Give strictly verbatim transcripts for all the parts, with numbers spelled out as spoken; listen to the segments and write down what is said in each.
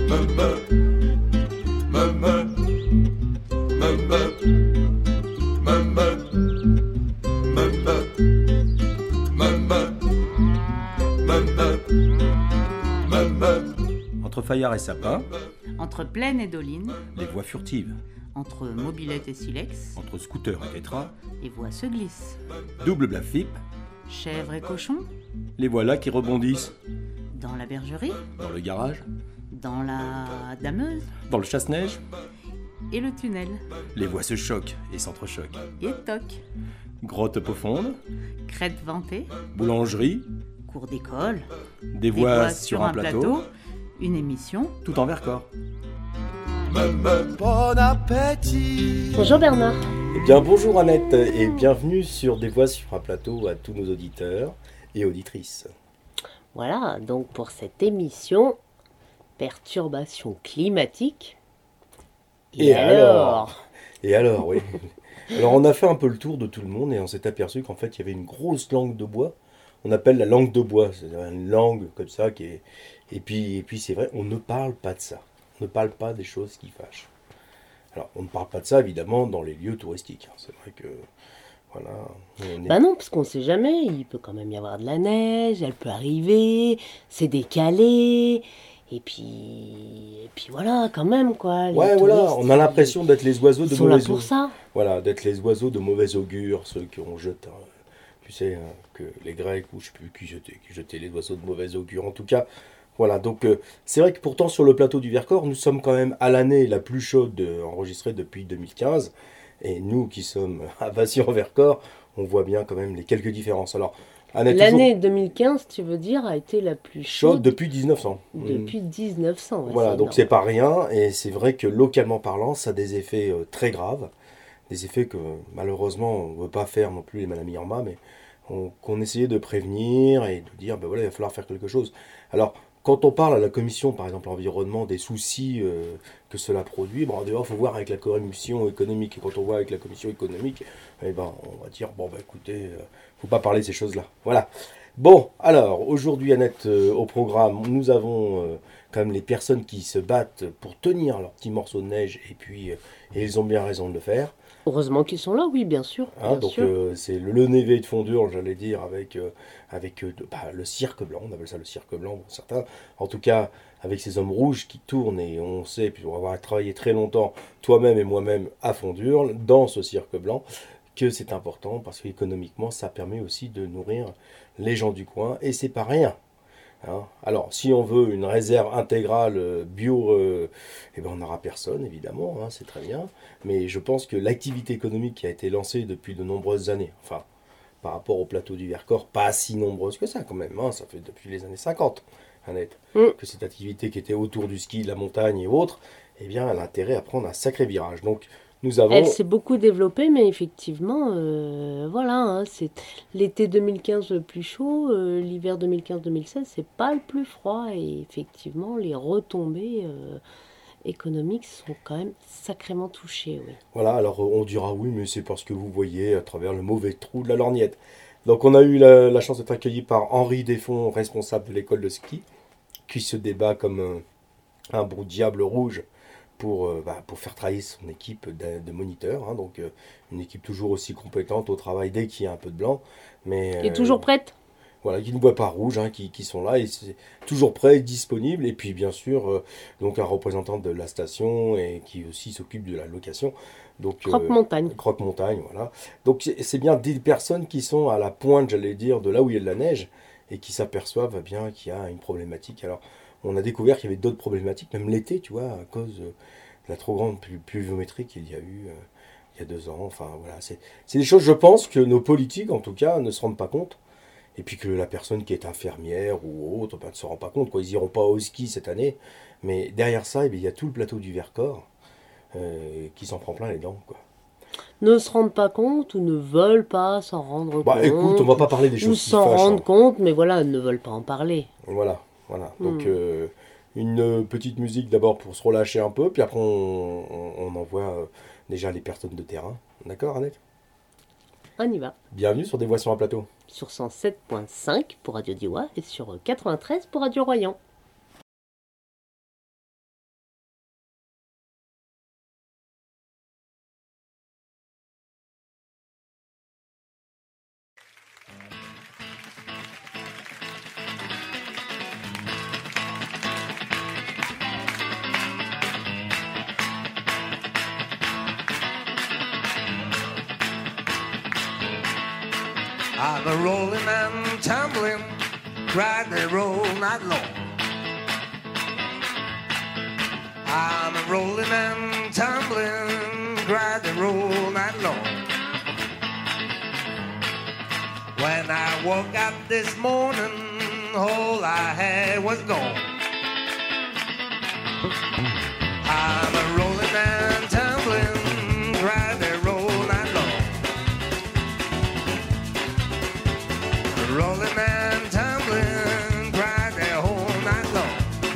Entre Fayard et Sapin, Entre Plaine et Doline, les voies furtives. entre mobilette et silex, Entre scooter et tétra, les voies se glissent. double blafip, Chèvre et cochon, les voilà qui rebondissent. dans la bergerie, Dans le garage, dans la dameuse dans le chasse-neige, et le tunnel, les voies se choquent et s'entrechoquent. et toc, Grotte profonde, crête ventée, boulangerie, cours d'école, des des voies voies sur un plateau, une émission. tout en Vercors. Bon appétit. Bonjour Bernard. Eh bien bonjour Annette et bienvenue sur Des Voix sur un plateau à tous nos auditeurs et auditrices. Voilà, donc pour cette émission, perturbation climatique. Et, Et alors, alors Et alors, oui. Alors on a fait un peu le tour de tout le monde et on s'est aperçu qu'en fait il y avait une grosse langue de bois. On appelle la langue de bois, c'est une langue comme ça qui est... Et puis, et puis c'est vrai, on ne parle pas de ça. On ne parle pas des choses qui fâchent. Alors on ne parle pas de ça évidemment dans les lieux touristiques. C'est vrai que... Voilà. On est... Bah non, parce qu'on sait jamais, il peut quand même y avoir de la neige, elle peut arriver, c'est décalé, et puis, et puis voilà, quand même quoi. Les Ouais, voilà, touristes, on a l'impression d'être les oiseaux ils de sont là mauvais pour augure. ça. Voilà, d'être les oiseaux de mauvais augure, ceux qui ont jeté, hein, tu sais, hein, que les Grecs, ou je sais plus qui jetaient, qui jetaient les oiseaux de mauvais augure. En tout cas, voilà, donc euh, c'est vrai que pourtant sur le plateau du Vercors, nous sommes quand même à l'année la plus chaude euh, enregistrée depuis deux mille quinze. Et nous qui sommes à Vassy-en-Vercors, on voit bien quand même les quelques différences. Alors, Annette, L'année deux mille quinze, tu veux dire, a été la plus chaude chaude depuis dix-neuf cents. depuis dix-neuf cents. ouais, Voilà, c'est donc énorme. c'est pas rien, et c'est vrai que localement parlant, ça a des effets euh, très graves, des effets que malheureusement on ne veut pas faire non plus les Madame Irma, mais on- qu'on essayait de prévenir et de dire, ben voilà, il va falloir faire quelque chose. Alors, quand on parle à la commission, par exemple, environnement, des soucis euh, que cela produit, bon, d'abord, il faut voir avec la commission économique, et quand on voit avec la commission économique, eh ben, on va dire, bon, ben écoutez, euh, faut pas parler de ces choses-là. Voilà. Bon, alors, aujourd'hui, Annette, euh, au programme, nous avons euh, quand même les personnes qui se battent pour tenir leur petit morceau de neige, et puis, euh, et ils ont bien raison de le faire. Heureusement qu'ils sont là, oui, bien sûr. Hein, bien donc sûr. euh, c'est le, le névé de Fondure, j'allais dire, avec, euh, avec euh, de- bah, le cirque blanc, on appelle ça le cirque blanc pour certains. En tout cas, avec ces hommes rouges qui tournent, et on sait, puis on va avoir travaillé très longtemps, toi-même et moi-même, à Fondure, dans ce cirque blanc, que c'est important, parce qu'économiquement, ça permet aussi de nourrir les gens du coin, et c'est pas rien. Hein. Alors, si on veut une réserve intégrale euh, bio, euh, eh ben on n'aura personne, évidemment, hein, c'est très bien. Mais je pense que l'activité économique qui a été lancée depuis de nombreuses années, enfin, par rapport au plateau du Vercors, pas si nombreuse que ça quand même, hein, ça fait depuis les années cinquante, Annette, Mm. que cette activité qui était autour du ski, de la montagne et autres, eh bien, elle a intérêt à prendre un sacré virage. Donc, nous avons... Elle s'est beaucoup développée, mais effectivement, euh, voilà, hein, c'est l'été deux mille quinze le plus chaud, euh, l'hiver deux mille quinze deux mille seize, c'est pas le plus froid, et effectivement, les retombées euh, économiques sont quand même sacrément touchées, oui. Voilà, alors euh, on dira oui, mais c'est parce que vous voyez à travers le mauvais trou de la lorgnette. Donc on a eu la, la chance d'être accueilli par Henri Desfonds, responsable de l'école de ski, qui se débat comme un, un bon diable rouge pour, euh, bah, pour faire travailler son équipe de, de moniteurs. Hein. Donc euh, une équipe toujours aussi compétente au travail dès qu'il y a un peu de blanc. Mais, Et euh, toujours prête? voilà, qui ne voient pas rouge, hein, qui, qui sont là et c'est toujours prêts, disponibles. Et puis bien sûr, euh, donc un représentant de la station et qui aussi s'occupe de la location. Donc, euh, Croque-montagne. Croque-montagne, voilà. Donc c'est c'est bien des personnes qui sont à la pointe, j'allais dire, de là où il y a de la neige et qui s'aperçoivent bien qu'il y a une problématique. Alors on a découvert qu'il y avait d'autres problématiques, même l'été, tu vois, à cause euh, de la trop grande plu- pluviométrie qu'il y a eu euh, il y a deux ans. Enfin voilà, c'est c'est des choses, je pense, que nos politiques, en tout cas, ne se rendent pas compte. Et puis que la personne qui est infirmière ou autre ben, ne se rend pas compte. Quoi. Ils n'iront pas au ski cette année. Mais derrière ça, eh bien, il y a tout le plateau du Vercors euh, qui s'en prend plein les dents. Quoi. Ne se rendent pas compte ou ne veulent pas s'en rendre Bah compte. écoute, on va pas parler des Ou choses qui s'en fâchent. rendent hein. compte, mais voilà, ne veulent pas en parler. Voilà, voilà. Donc Hmm. euh, une petite musique d'abord pour se relâcher un peu. Puis après, on, on, on envoie euh, déjà les personnes de terrain. D'accord, Annette? On y va. Bienvenue sur Des Voix sur un plateau. Sur cent sept point cinq pour Radio Diois et sur quatre-vingt-treize pour Radio Royan. I'm a rolling and tumbling, ride the roll night long. I'm a rolling and tumbling, ride the roll night long. When I woke up this morning, all I had was gone. I'm a rolling and tumbling, ride the roll night long. Rolling and tumbling, ride the whole night long.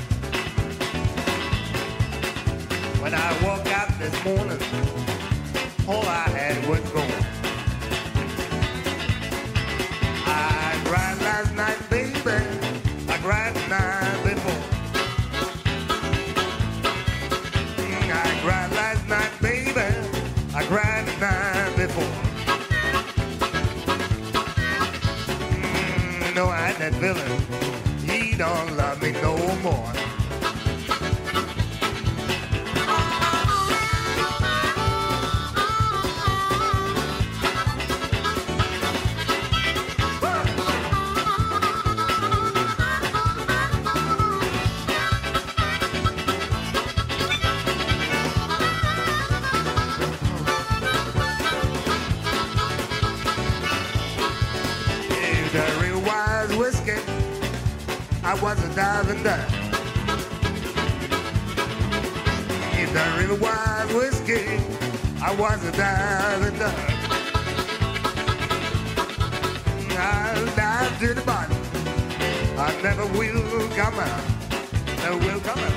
When I woke up this morning, all I had was gone. I cried last night, baby, I cried the night before. Mm, I cried last night, baby, I cried the night before. Mm, you know I had that feeling, he don't love me no more. I was a diving down. If the river was whiskey, I was a diving down. I'll dive to the bottom. I never will come out. Never will come out.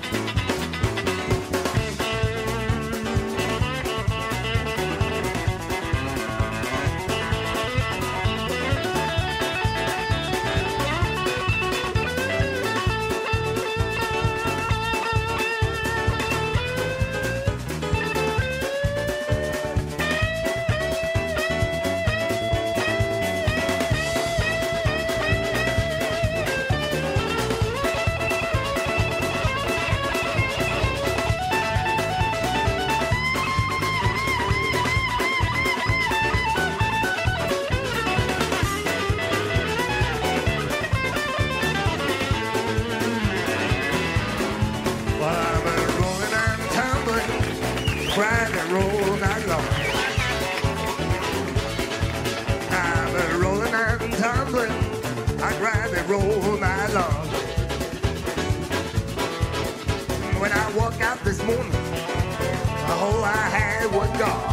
Ride and roll night long. I'm a rolling and tumbling, I ride and roll night long. When I woke out this morning, the whole I had was gone.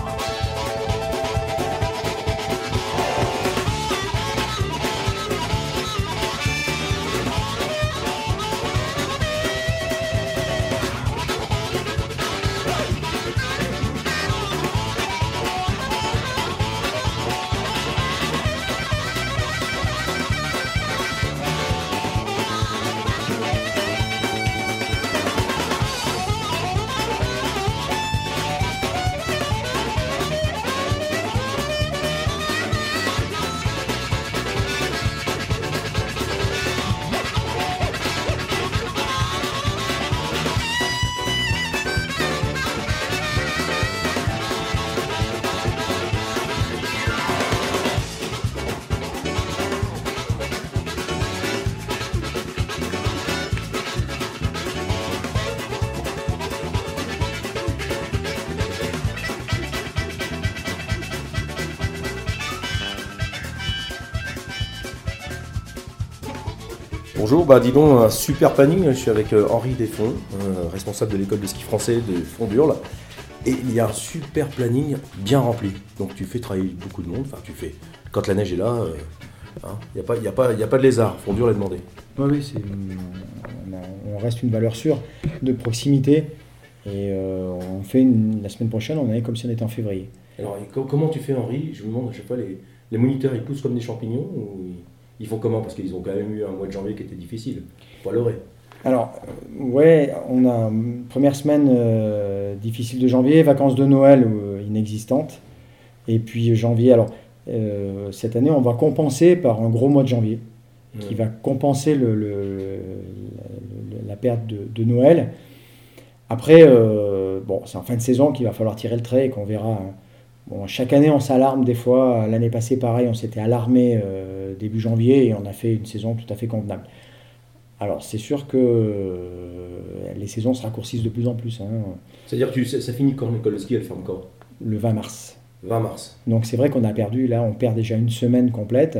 Bonjour, bah dis donc, un super planning, je suis avec euh, Henri Desfonds, euh, responsable de l'école de ski français de Fondurle, et il y a un super planning bien rempli, donc tu fais travailler beaucoup de monde, enfin tu fais, quand la neige est là, il euh, n'y hein, a, pas, y a, pas, y a pas de lézard, Fondurle l'a demandé. Oui, oui, c'est, on, a, on reste une valeur sûre de proximité, et euh, on fait une, la semaine prochaine, on est comme si on était en février. Alors comment tu fais Henri? Je me demande à chaque fois, les, les moniteurs ils poussent comme des champignons ou ils... Ils font comment? Parce qu'ils ont quand même eu un mois de janvier qui était difficile. Faut pas leurrer. Alors, euh, ouais, on a une première semaine euh, difficile de janvier, vacances de Noël euh, inexistantes. Et puis janvier, alors, euh, cette année, on va compenser par un gros mois de janvier, mmh. qui va compenser le, le, le, la perte de, de Noël. Après, euh, bon, c'est en fin de saison qu'il va falloir tirer le trait et qu'on verra hein, Bon, chaque année, on s'alarme des fois. L'année passée, pareil, on s'était alarmé euh, début janvier et on a fait une saison tout à fait convenable. Alors, c'est sûr que euh, les saisons se raccourcissent de plus en plus. Hein. C'est-à-dire que tu, ça, ça finit quand l'école de ski, elle ferme quand? Le vingt mars. vingt mars. Donc, c'est vrai qu'on a perdu, là, on perd déjà une semaine complète.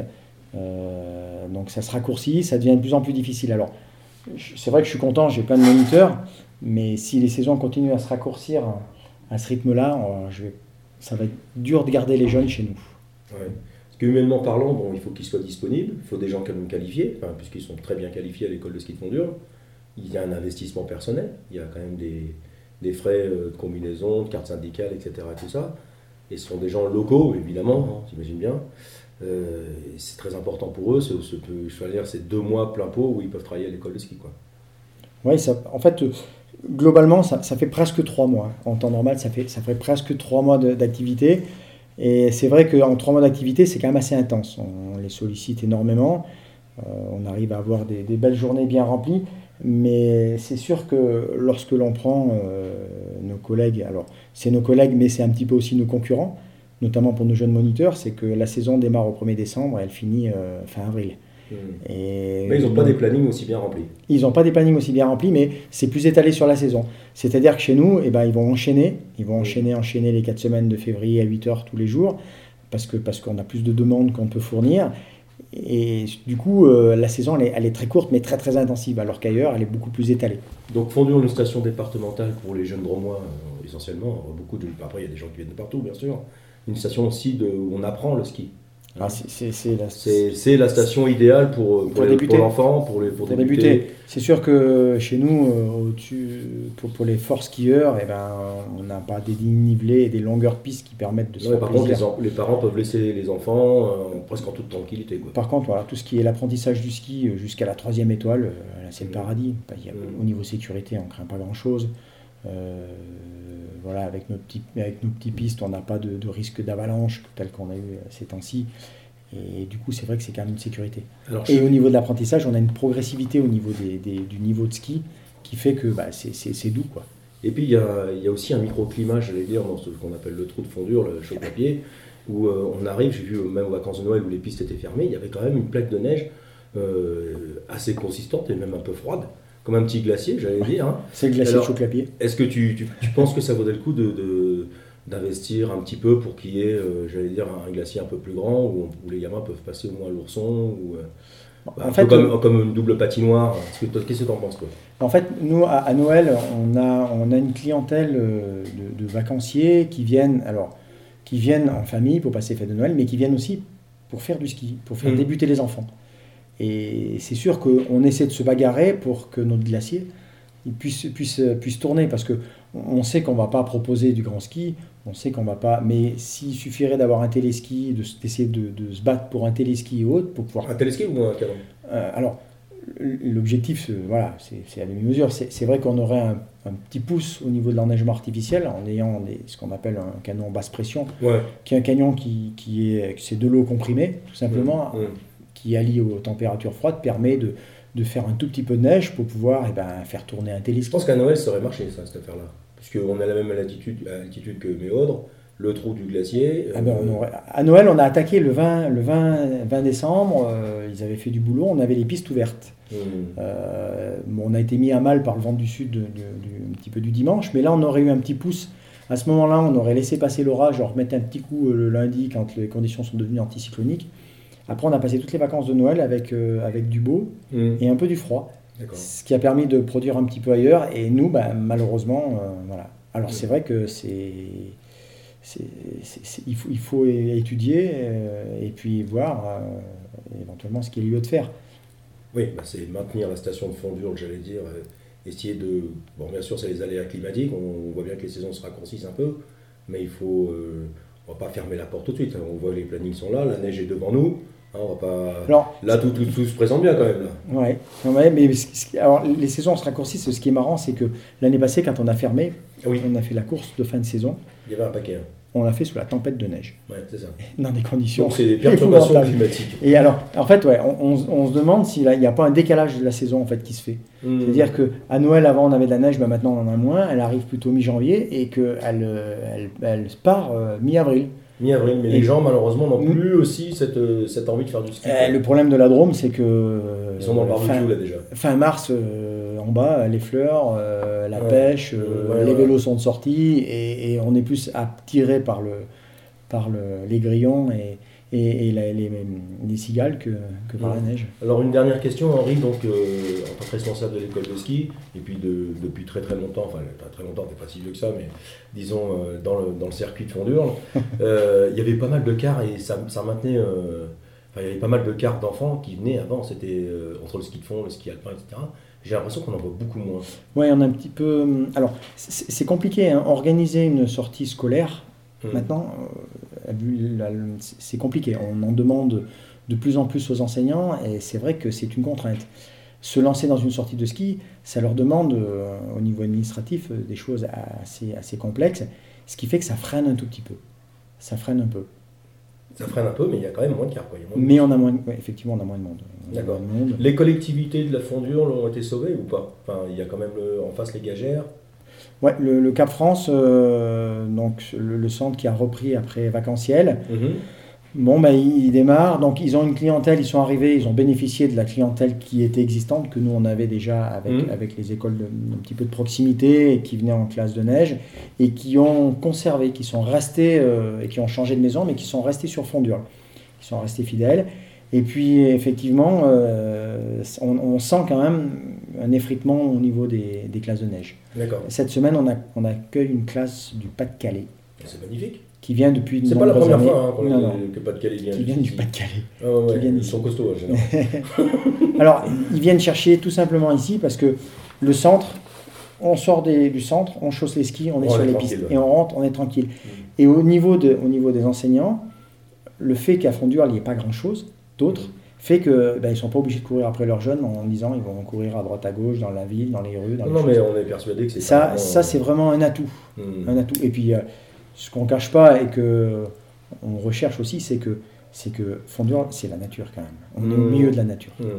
Euh, donc, ça se raccourcit, ça devient de plus en plus difficile. Alors, je- c'est vrai que je suis content, j'ai plein de moniteurs, mais si les saisons continuent à se raccourcir à ce rythme-là, euh, je vais, ça va être dur de garder les jeunes chez nous. Ouais. Parce qu'humainement parlant, bon, il faut qu'ils soient disponibles, il faut des gens quand même qualifiés, enfin, puisqu'ils sont très bien qualifiés à l'école de ski de Fondure. Il y a un investissement personnel, il y a quand même des, des frais euh, de combinaison, de carte syndicale, et cetera. Tout ça. Et ce sont des gens locaux, évidemment, hein, t'imagines bien. Euh, et c'est très important pour eux, ce, ce, je veux dire, c'est deux mois plein pot où ils peuvent travailler à l'école de ski, quoi. Oui, ça, en fait, euh, globalement, ça, ça fait presque trois mois. En temps normal, ça fait, ça fait presque trois mois de- d'activité. Et c'est vrai qu'en trois mois d'activité, c'est quand même assez intense. On les sollicite énormément. Euh, on arrive à avoir des, des belles journées bien remplies. Mais c'est sûr que lorsque l'on prend euh, nos collègues, alors c'est nos collègues, mais c'est un petit peu aussi nos concurrents, notamment pour nos jeunes moniteurs, c'est que la saison démarre au premier décembre et elle finit euh, fin avril. Mmh. Et Mais ils n'ont pas des plannings aussi bien remplis. Ils n'ont pas des plannings aussi bien remplis, mais c'est plus étalé sur la saison. C'est-à-dire que chez nous, eh ben, ils vont enchaîner, ils vont enchaîner, enchaîner les quatre semaines de février à huit heures tous les jours, parce que parce qu'on a plus de demandes qu'on peut fournir. Et du coup, euh, la saison, elle est, elle est très courte, mais très très intensive, alors qu'ailleurs, elle est beaucoup plus étalée. Donc Fondure, une station départementale pour les jeunes Dromois, euh, essentiellement. Beaucoup de, après, il y a des gens qui viennent de partout, bien sûr. Une station aussi de, où on apprend le ski. Ah, c'est, c'est, c'est la- C'est c'est la station idéale pour, pour, Pour les- débuter. pour l'enfant, pour, les, pour, Pour débuter. débuter, c'est sûr que chez nous, euh, au-dessus, pour, pour les forts skieurs, eh ben, on n'a pas des dénivelés et des longueurs pistes qui permettent de se Non, mais faire par contre, plaisir. les, en- les parents peuvent laisser les enfants euh, presque en toute tranquillité, quoi. Par contre, voilà, tout ce qui est l'apprentissage du ski euh, jusqu'à la troisième étoile, euh, là, c'est le Mmh. paradis. Bah, il y a- Mmh. Au niveau sécurité, on ne craint pas grand-chose. Euh, voilà, avec nos petits, avec nos petits pistes, on n'a pas de, de risque d'avalanche tel qu'on a eu euh, ces temps-ci. Et du coup, c'est vrai que c'est quand même une sécurité. Alors, Et je- au niveau de l'apprentissage, on a une progressivité au niveau des, des- du niveau de ski qui fait que bah, c'est, c'est, c'est doux, quoi. Et puis il y a, il y a aussi un microclimat, j'allais dire, dans ce qu'on appelle le trou de Fondure, le chaud papier, où euh, on arrive, j'ai vu euh, même aux vacances de Noël où les pistes étaient fermées, il y avait quand même une plaque de neige euh, assez consistante et même un peu froide, comme un petit glacier, j'allais dire. Hein. C'est le glacier Alors, de Chauclapier. Est-ce que tu, tu, tu penses que ça vaudrait le coup de, de- d'investir un petit peu pour qu'il y ait, euh, j'allais dire, un glacier un peu plus grand où, où les gamins peuvent passer au moins l'ourson ou, euh, bah, En un fait, peu comme, euh, comme une double patinoire. Est-ce que toi, qu'est-ce que tu en penses, toi? En fait, nous, à, à Noël, on a, on a une clientèle euh, de, de vacanciers qui viennent, alors, qui viennent en famille pour passer les fêtes de Noël, mais qui viennent aussi pour faire du ski, pour faire Mhm. débuter les enfants. Et c'est sûr qu'on essaie de se bagarrer pour que notre glacier il puisse, puisse, puisse tourner, parce que on sait qu'on ne va pas proposer du grand ski, on sait qu'on va pas, mais s'il suffirait d'avoir un téléski, de, d'essayer de, de se battre pour un téléski ou autre, pour pouvoir Un téléski ou un canon? euh, alors, l'objectif, euh, voilà, c'est c'est à demi-mesure. C'est c'est vrai qu'on aurait un, un petit pouce au niveau de l'enneigement artificiel en ayant des- ce qu'on appelle un canon basse pression, Ouais. qui est un canon qui, qui est, c'est de l'eau comprimée, tout simplement, Mmh. qui allié aux températures froides permet de, de faire un tout petit peu de neige pour pouvoir eh ben, faire tourner un Je téléski. pense qu'à Noël, ça aurait marché, ça, cette affaire-là. Puisqu'on a la même altitude, altitude que Méaudre, le trou du glacier. Ah ben, euh, on aurait- à Noël, on a attaqué le vingt, le vingt, vingt décembre, euh, ils avaient fait du boulot, on avait les pistes ouvertes. mmh. Euh, bon, on a été mis à mal par le vent du sud de- de- du- un petit peu du dimanche, mais là on aurait eu un petit pouce. À ce moment-là, on aurait laissé passer l'orage, on remettait un petit coup euh, le lundi quand les conditions sont devenues anticycloniques. Après, on a passé toutes les vacances de Noël avec, euh, avec du beau Mmh. et un peu du froid, D'accord. ce qui a permis de produire un petit peu ailleurs. Et nous, bah, malheureusement, euh, voilà. Alors c'est vrai que c'est, c'est, c'est- c'est- il, faut, il faut étudier euh, et puis voir euh, éventuellement ce qu'il y a lieu de faire. Oui, bah, c'est maintenir la station de Fondure, j'allais dire, euh, essayer de... Bon, bien sûr, c'est les aléas climatiques, on, on voit bien que les saisons se raccourcissent un peu, mais il faut... euh, on va pas fermer la porte tout de suite, hein. On voit les plannings sont là, la neige est devant nous, hein, on va pas... Alors, Là, tout, tout, tout se présente bien quand même, là. Ouais, ouais, mais ce- ce- alors, les saisons se raccourcissent. Ce qui est marrant, c'est que l'année passée, quand on a fermé, Oui, on a fait la course de fin de saison. il y avait un paquet. Hein. on l'a fait sous la tempête de neige, Ouais, c'est ça. dans des conditions Donc c'est des perturbations épouvantables. climatiques. Et alors, en fait, ouais, on, on- on se demande s'il n'y a pas un décalage de la saison en fait, qui se fait. Mmh. C'est-à-dire qu'à Noël, avant, on avait de la neige, ben maintenant, on en a moins. Elle arrive plutôt mi-janvier et qu'elle elle, elle part euh, mi-avril. Mi-avril, mais Et- les gens malheureusement n'ont Mmh. plus aussi cette, euh, cette envie de faire du ski. Euh, le problème de la Drôme, c'est que euh, Ils sont dans le barbecue fin, là déjà. fin mars, euh, en bas, les fleurs, euh, la Ouais. pêche, euh, Ouais, les ouais. vélos sont de sortie et, et on est plus attiré par, le, par le, les grillons et, et, et la- les, les cigales que, que par Mmh. la neige. Alors une dernière question, Henri, donc euh, en tant que responsable de l'école de ski, et puis de, depuis très très longtemps, enfin pas très longtemps, t'es pas si vieux que ça, mais disons euh, dans, le, dans le circuit de Fondurle, euh, il y avait pas mal de cars et ça, ça maintenait, euh, enfin il y avait pas mal de cars d'enfants qui venaient avant, c'était euh, entre le ski de fond, le ski alpin, et cetera. J'ai l'impression qu'on en voit beaucoup moins. Oui, on a un petit peu. Alors, c'est c'est compliqué, hein, organiser une sortie scolaire. Mmh. Maintenant, euh, vu la- le- c'est compliqué. On en demande de plus en plus aux enseignants et c'est vrai que c'est une contrainte. Se lancer dans une sortie de ski, ça leur demande euh, au niveau administratif euh, des choses assez, assez complexes, ce qui fait que ça freine un tout petit peu. Ça freine un peu. Ça freine un peu, mais il y a quand même moins de cars. Quoi. Il y a moins de- Mais on a moins, de- ouais, effectivement, on a moins de monde. On a D'accord. moins de monde. Les collectivités de la Fondurle ont été sauvées ou pas? Enfin, il y a quand même le- en face les Gagères. Ouais, le, le Cap France, euh, donc le, le centre qui a repris après Vacanciel. Bon, ben, ils, ils démarrent, donc ils ont une clientèle, ils sont arrivés, ils ont bénéficié de la clientèle qui était existante, que nous on avait déjà avec, Mhm. avec les écoles de, un petit peu de proximité et qui venaient en classe de neige et qui ont conservé, qui sont restés euh, et qui ont changé de maison, mais qui sont restés sur Fondurle, qui sont restés fidèles. Et puis effectivement, euh, on, on sent quand même un effritement au niveau des, des classes de neige. D'accord. Cette semaine, on, a, on accueille une classe du Pas-de-Calais C'est magnifique. qui vient depuis de C'est pas la nombreuses première années. fois hein, qu'on Non, a- non, que Pas-de-Calais vient. qui viennent du ici. Pas-de-Calais. Ah ouais, ouais, qui viennent ils ici. sont costauds en général. Alors, ils viennent chercher tout simplement ici parce que le centre, on sort des- du centre, on chausse les skis, on est On sur est les tranquille, pistes ouais. et on rentre, on est tranquille. Mm. Et au niveau, de, au niveau des enseignants, le fait qu'à Fondurle, il n'y ait pas grand-chose d'autre, Mm. fait que ben, ils ne sont pas obligés de courir après leurs jeunes en disant ils vont courir à droite à gauche, dans la ville, dans les rues. Dans les Non, choses. mais on est persuadé que c'est Ça, pas ça c'est vraiment un atout. Hmm. Un atout. Et puis, euh, ce qu'on ne cache pas et que on recherche aussi, c'est que, c'est que Fondurle, c'est la nature quand même. On est au Mm. milieu de la nature. Hmm.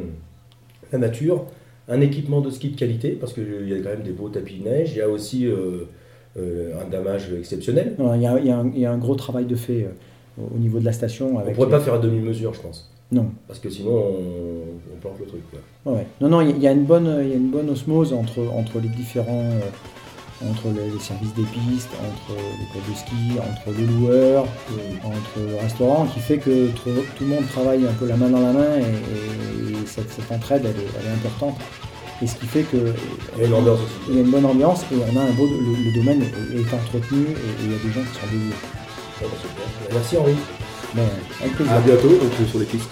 La nature, un équipement de ski de qualité, parce qu'il y a quand même des beaux tapis de neige, il y a aussi euh, euh, un damage exceptionnel. Non, Il y, a, il y a un- il y a un gros travail de fait euh, au niveau de la station. On ne Avec pourrait pas faire à demi-mesure, je pense. Non. Parce que sinon, on, on plante le truc. Quoi. Ouais. Non, non, il y a une bonne, il y a une bonne osmose entre, entre les différents, euh, entre les, les services des pistes, entre l'école de ski, entre le loueur, entre le restaurant, qui fait que tout, tout le monde travaille un peu la main dans la main et, et- et cette, cette entraide, elle est, elle est importante. Et ce qui fait que Il y a une ambiance il y a aussi. une bonne ambiance et on a un beau, le, le domaine est, est entretenu et, et il y a des gens qui sont dévoués. Ouais, bah, super. Merci Henri. Ben, avec plaisir. À bientôt, donc sur les pistes.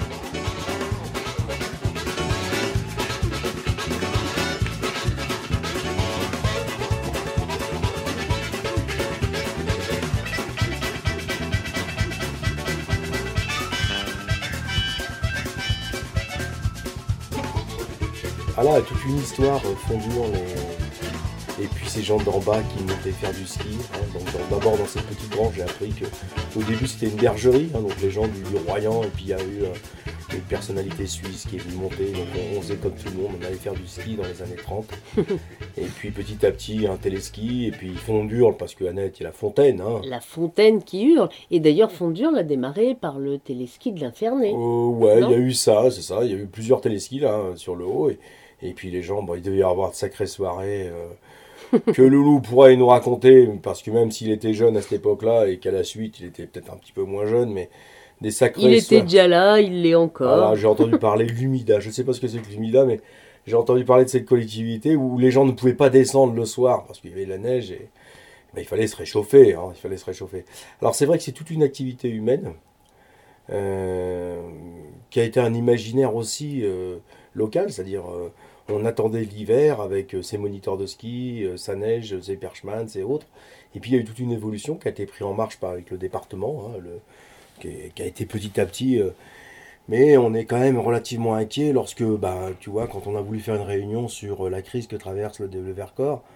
Ah là, toute une histoire euh, Fondurle et, et puis ces gens d'en bas qui montaient faire du ski. hein. Donc dans- d'abord dans cette petite branche, j'ai appris qu'au début c'était une bergerie, hein, donc les gens du, du Royan, et puis il y a eu euh, une personnalité suisse qui est venue monter. Donc on, on faisait comme tout le monde, on allait faire du ski dans les années trente. Et puis petit à petit un téléski, et puis Fondurle parce que Annette, il y a la fontaine. Hein. La fontaine qui hurle. Et d'ailleurs, Fondurle a démarré par le téléski de l'Infernet. Euh, ouais, il Non y a eu ça, c'est ça. Il y a eu plusieurs téléskis là hein, sur le haut. Et, et puis les gens, bon, il devait y avoir de sacrées soirées euh, que Loulou pourrait nous raconter, parce que même s'il était jeune à cette époque-là et qu'à la suite il était peut-être un petit peu moins jeune, mais des sacrées Il était soirées. déjà là, il l'est encore. Voilà, j'ai entendu parler de l'Humida. Je ne sais pas ce que c'est que l'Humida, mais j'ai entendu parler de cette collectivité où les gens ne pouvaient pas descendre le soir parce qu'il y avait de la neige et ben, il fallait se réchauffer. Hein, il fallait se réchauffer. Alors c'est vrai que c'est toute une activité humaine euh, qui a été un imaginaire aussi euh, local, c'est-à-dire euh, on attendait l'hiver avec euh, ses moniteurs de ski, euh, sa neige, ses perchemans, ses autres. Et puis il y a eu toute une évolution qui a été prise en marche par, avec le département, hein, le, qui, est- qui a été petit à petit. euh, mais on est quand même relativement inquiet lorsque, bah, tu vois, quand on a voulu faire une réunion sur euh, la crise que traverse le, le Vercors,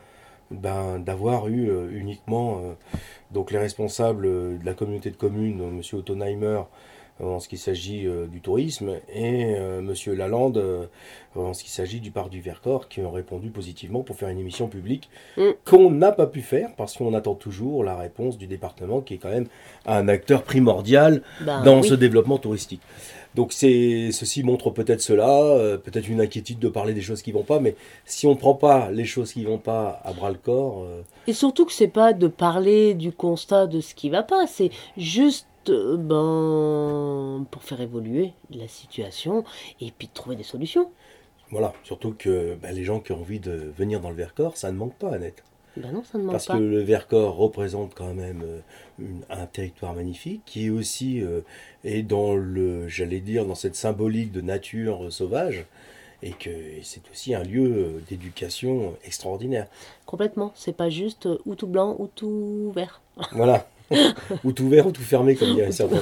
ben, d'avoir eu euh, uniquement euh, donc les responsables euh, de la communauté de communes, donc M. Ottonheimer, euh, en ce qui s'agit euh, du tourisme, et euh, M. Lalande, euh, en ce qui s'agit du parc du Vercors, qui ont répondu positivement pour faire une émission publique Mm. qu'on n'a pas pu faire parce qu'on attend toujours la réponse du département, qui est quand même un acteur primordial Ben, dans oui. ce développement touristique. Donc c'est, ceci montre peut-être cela, euh, peut-être une inquiétude de parler des choses qui vont pas, mais si on ne prend pas les choses qui vont pas à bras le corps, euh, Et surtout que c'est pas de parler du constat de ce qui va pas, c'est juste euh, ben pour faire évoluer la situation et puis de trouver des solutions. voilà. Surtout que ben, les gens qui ont envie de venir dans le Vercors, ça ne manque pas, Annette. Ben non, ça ne manque Parce pas. que le Vercors représente quand même euh, une- un territoire magnifique qui est aussi euh, est dans le, j'allais dire, dans cette symbolique de nature euh, sauvage, et que c'est aussi un lieu euh, d'éducation extraordinaire. Complètement. C'est pas juste euh, ou tout blanc ou tout vert. Voilà. Ou tout ouvert ou tout fermé, comme dirait certains.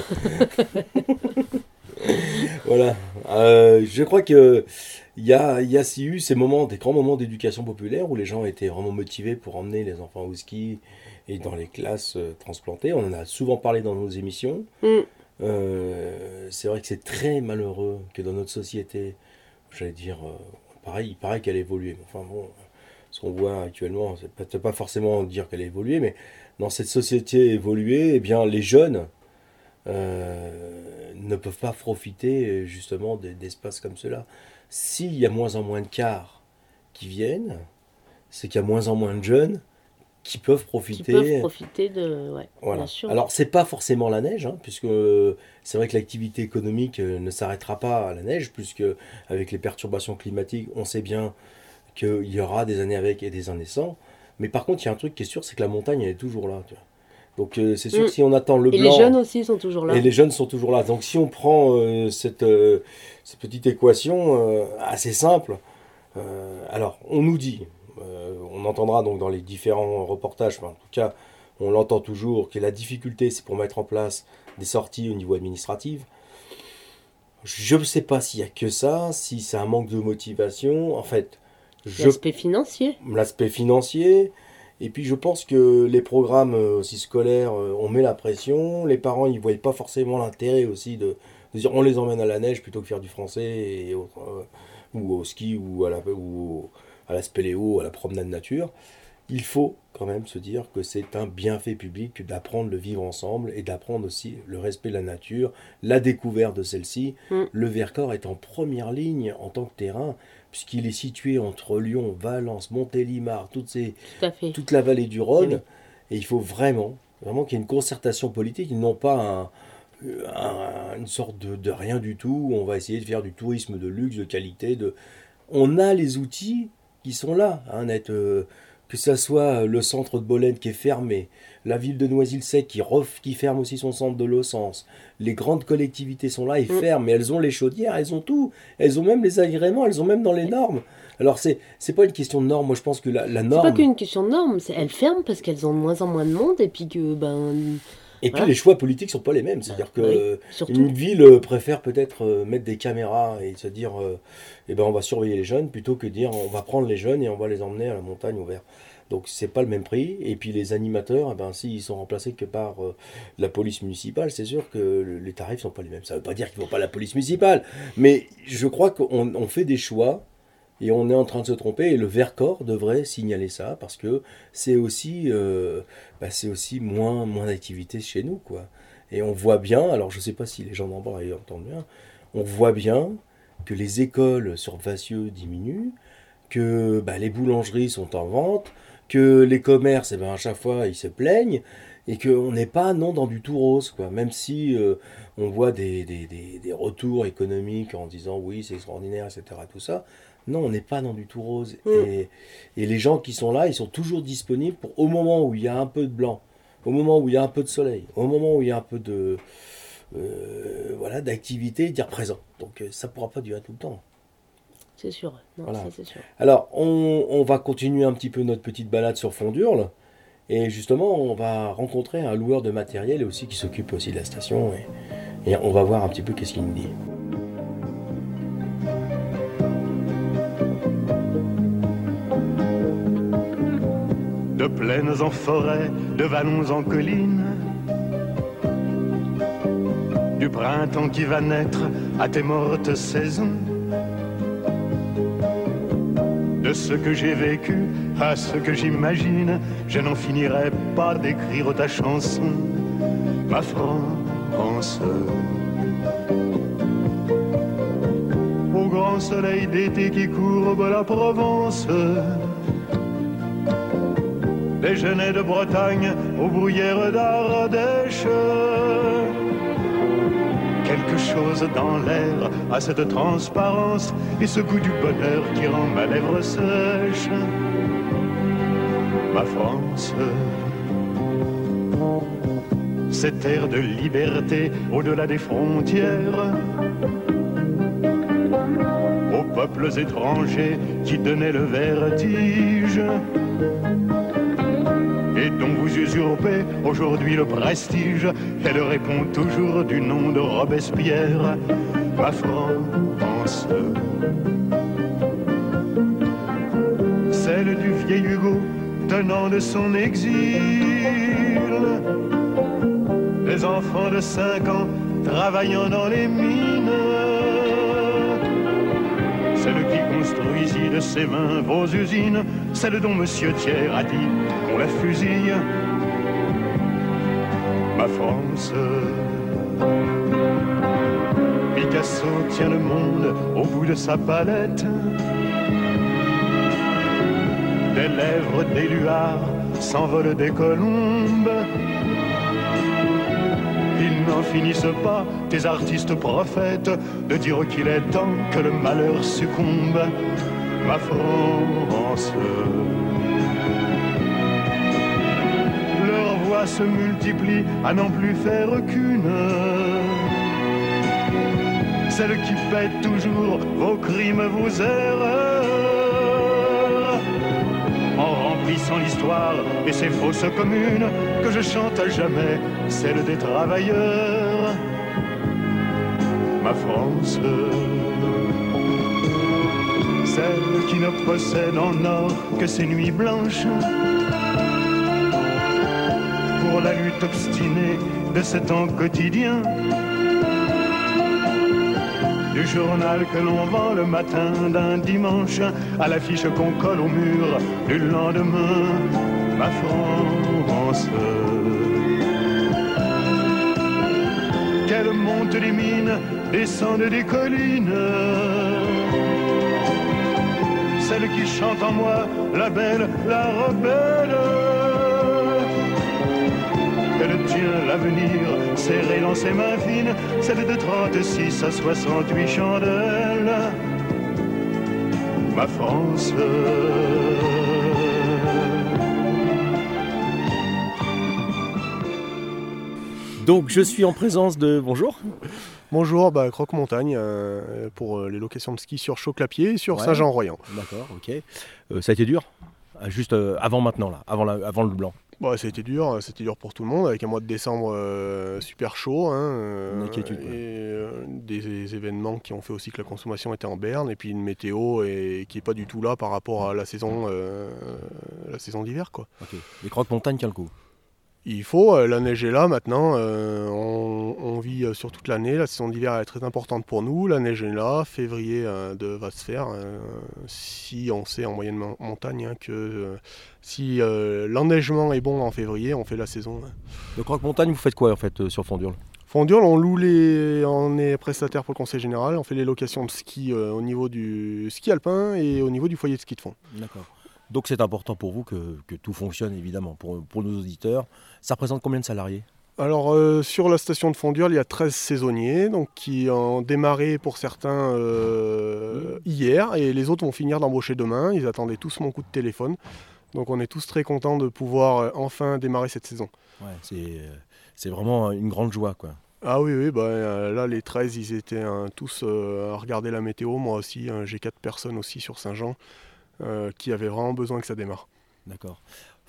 Voilà. Euh, je crois que il y a, il y a si eu ces moments, des grands moments d'éducation populaire où les gens étaient vraiment motivés pour emmener les enfants au ski et dans les classes euh, transplantées. On en a souvent parlé dans nos émissions. Mm. Euh, c'est vrai que c'est très malheureux que dans notre société, j'allais dire, euh, pareil, il paraît qu'elle a évolué. Mais enfin bon, ce qu'on voit actuellement, c'est peut-être pas forcément dire qu'elle a évolué, mais dans cette société évoluée, eh bien, les jeunes euh, ne peuvent pas profiter justement des- d'espaces comme cela. S'il y a moins en moins de cars qui viennent, c'est qu'il y a moins en moins de jeunes qui peuvent Qui profiter. peuvent profiter de. Ouais, Voilà. bien sûr. Alors, c'est pas forcément la neige, hein, puisque euh, c'est vrai que l'activité économique euh, ne s'arrêtera pas à la neige, puisque avec les perturbations climatiques, on sait bien qu'il y aura des années avec et des années sans. Mais par contre, il y a un truc qui est sûr, c'est que la montagne, elle est toujours là. Tu vois. Donc, euh, c'est sûr Mm. que si on attend le Et blanc. les jeunes aussi sont toujours là. Et les jeunes sont toujours là. Donc si on prend euh, cette, euh, cette petite équation euh, assez simple, euh, alors on nous dit, euh, on entendra donc dans les différents reportages, enfin, en tout cas on l'entend toujours, que la difficulté c'est pour mettre en place des sorties au niveau administratif. Je ne sais pas s'il n'y a que ça, si c'est un manque de motivation. En fait, je L'aspect financier. l'aspect financier. Et puis je pense que les programmes euh, aussi scolaires, euh, on met la pression. Les parents, ils ne voient pas forcément l'intérêt aussi de, de dire on les emmène à la neige plutôt que faire du français et autres, euh, ou au ski ou à la, ou à la spéléo, à la promenade nature. Il faut quand même se dire que c'est un bienfait public d'apprendre le vivre ensemble et d'apprendre aussi le respect de la nature, la découverte de celle-ci. Mm. Le Vercors est en première ligne en tant que terrain, puisqu'il est situé entre Lyon, Valence, Montélimar, toutes ces, Tout à fait. toute la vallée du Rhône. Oui. Et il faut vraiment, vraiment qu'il y ait une concertation politique, ils n'ont pas un, un- une sorte de, de rien du tout, où on va essayer de faire du tourisme de luxe, de qualité. De... On a les outils qui sont là, hein, Net, euh, que ce soit le centre de Bolène qui est fermé, la ville de Noisy-le-Sec qui, ref- qui ferme aussi son centre de Lossens, les grandes collectivités sont là et Mm. ferment, mais elles ont les chaudières, elles ont tout, elles ont même les agréments, elles ont même dans les normes. Alors c'est c'est pas une question de norme, moi je pense que la, la C'est norme... pas qu'une question de normes, c'est- elles ferment parce qu'elles ont de moins en moins de monde et puis que ben Et puis Voilà. les choix politiques sont pas les mêmes. C'est-à-dire que Oui, euh, surtout. une ville euh, préfère peut-être euh, mettre des caméras et se dire euh, eh ben on va surveiller les jeunes plutôt que dire on va prendre les jeunes et on va les emmener à la montagne au vert. Donc c'est pas le même prix. Et puis les animateurs, eh ben, s'ils sont remplacés que par euh, la police municipale, c'est sûr que le- les tarifs sont pas les mêmes. Ça veut pas dire qu'ils vont pas à la police municipale. Mais je crois qu'on on fait des choix et on est en train de se tromper. Et le Vercors devrait signaler ça parce que c'est aussi, euh, bah, c'est aussi moins, moins d'activité chez nous, quoi. Et on voit bien, alors je sais pas si les gens d'en bas entendent bien, on voit bien que les écoles sur Vassieux diminuent, que bah, les boulangeries sont en vente, que les commerces, eh ben, à chaque fois, ils se plaignent, et qu'on n'est pas non dans du tout rose, quoi. Même si euh, on voit des, des, des, des retours économiques en disant oui, c'est extraordinaire, et cetera. Tout ça, non, on n'est pas dans du tout rose. Mm. Et, et les gens qui sont là, ils sont toujours disponibles pour, au moment où il y a un peu de blanc, au moment où il y a un peu de soleil, au moment où il y a un peu de euh, voilà, d'activité, dire présent. Donc euh, ça ne pourra pas durer tout le temps. C'est sûr. Non, Voilà. ça c'est sûr. Alors, on, on va continuer un petit peu notre petite balade sur Fondurle. Et justement, on va rencontrer un loueur de matériel et aussi qui s'occupe aussi de la station. Et, et on va voir un petit peu qu'est-ce qu'il nous dit. plaines en forêt, de vallons en collines, du printemps qui va naître à tes mortes saisons, de ce que j'ai vécu à ce que j'imagine, je n'en finirai pas d'écrire ta chanson, ma France. Au grand soleil d'été qui courbe la Provence, des genêts de Bretagne aux bruyères d'Ardèche, quelque chose dans l'air a cette transparence et ce goût du bonheur qui rend ma lèvre sèche, ma France. Cette air de liberté au-delà des frontières, aux peuples étrangers qui donnaient le vertige et dont vous usurpez aujourd'hui le prestige. Elle répond toujours du nom de Robespierre, ma France. Celle du vieil Hugo tenant de son exil, des enfants de cinq ans travaillant dans les mines, celle qui construisit de ses mains vos usines, celle dont Monsieur Thiers a dit qu'on la fusille, ma France. Picasso tient le monde au bout de sa palette, des lèvres d'éluard s'envolent des colombes. Ils n'en finissent pas, tes artistes prophètes, de dire qu'il est temps que le malheur succombe, ma France. Leurs voix se multiplient à n'en plus faire qu'une, celle qui pète toujours vos crimes, vos erreurs, en remplissant l'histoire et ses fausses communes, que je chante à jamais, celle des travailleurs, ma France. Celle qui ne possède en or que ses nuits blanches, pour la lutte obstinée de ce temps quotidien, du journal que l'on vend le matin d'un dimanche à l'affiche qu'on colle au mur du lendemain, ma France. Qu'elle monte les mines, descende des collines, celle qui chante en moi, la belle, la rebelle. Elle tient l'avenir serré dans ses mains fines, celle de trente-six à soixante-huit chandelles, ma France. Donc je suis en présence de... Bonjour. Bonjour, bah, Croque Montagne euh, pour euh, les locations de ski sur Chaux-Clapier et sur Ouais. Saint-Jean-Royan. D'accord, ok. Euh, ça a été dur Ah, Juste euh, avant maintenant, là, avant, la- avant le blanc. Bah, ça a été dur, c'était dur pour tout le monde, avec un mois de décembre euh, super chaud, hein, euh, Une inquiétude, et ouais. euh, des événements qui ont fait aussi que la consommation était en berne, et puis une météo et, qui n'est pas du tout là par rapport à la saison, euh, la saison d'hiver, quoi. Ok. Les croque-montagnes tient le coup. Il faut, euh, la neige est là maintenant, euh, on, on vit euh, sur toute l'année, la saison d'hiver est très importante pour nous, la neige est là, février euh, de, va se faire, euh, si on sait en moyenne mon- montagne hein, que euh, si euh, l'enneigement est bon en février, on fait la saison. hein. Le croque-montagne, vous faites quoi en fait euh, sur Fondurle? Fondurle, on loue les, on est prestataire pour le conseil général, on fait les locations de ski euh, au niveau du ski alpin et au niveau du foyer de ski de fond. D'accord. Donc c'est important pour vous que, que tout fonctionne évidemment. Pour, pour nos auditeurs, ça représente combien de salariés? Alors euh, sur la station de Fondurle, il y a treize saisonniers donc, qui ont démarré pour certains euh, hier et les autres vont finir d'embaucher demain. Ils attendaient tous mon coup de téléphone. Donc on est tous très contents de pouvoir euh, enfin démarrer cette saison. Ouais, c'est, euh, c'est vraiment une grande joie, quoi. Ah oui, oui bah, euh, là les treize ils étaient hein, tous euh, à regarder la météo. Moi aussi, hein, j'ai quatre personnes aussi sur Saint-Jean euh, qui avaient vraiment besoin que ça démarre. D'accord.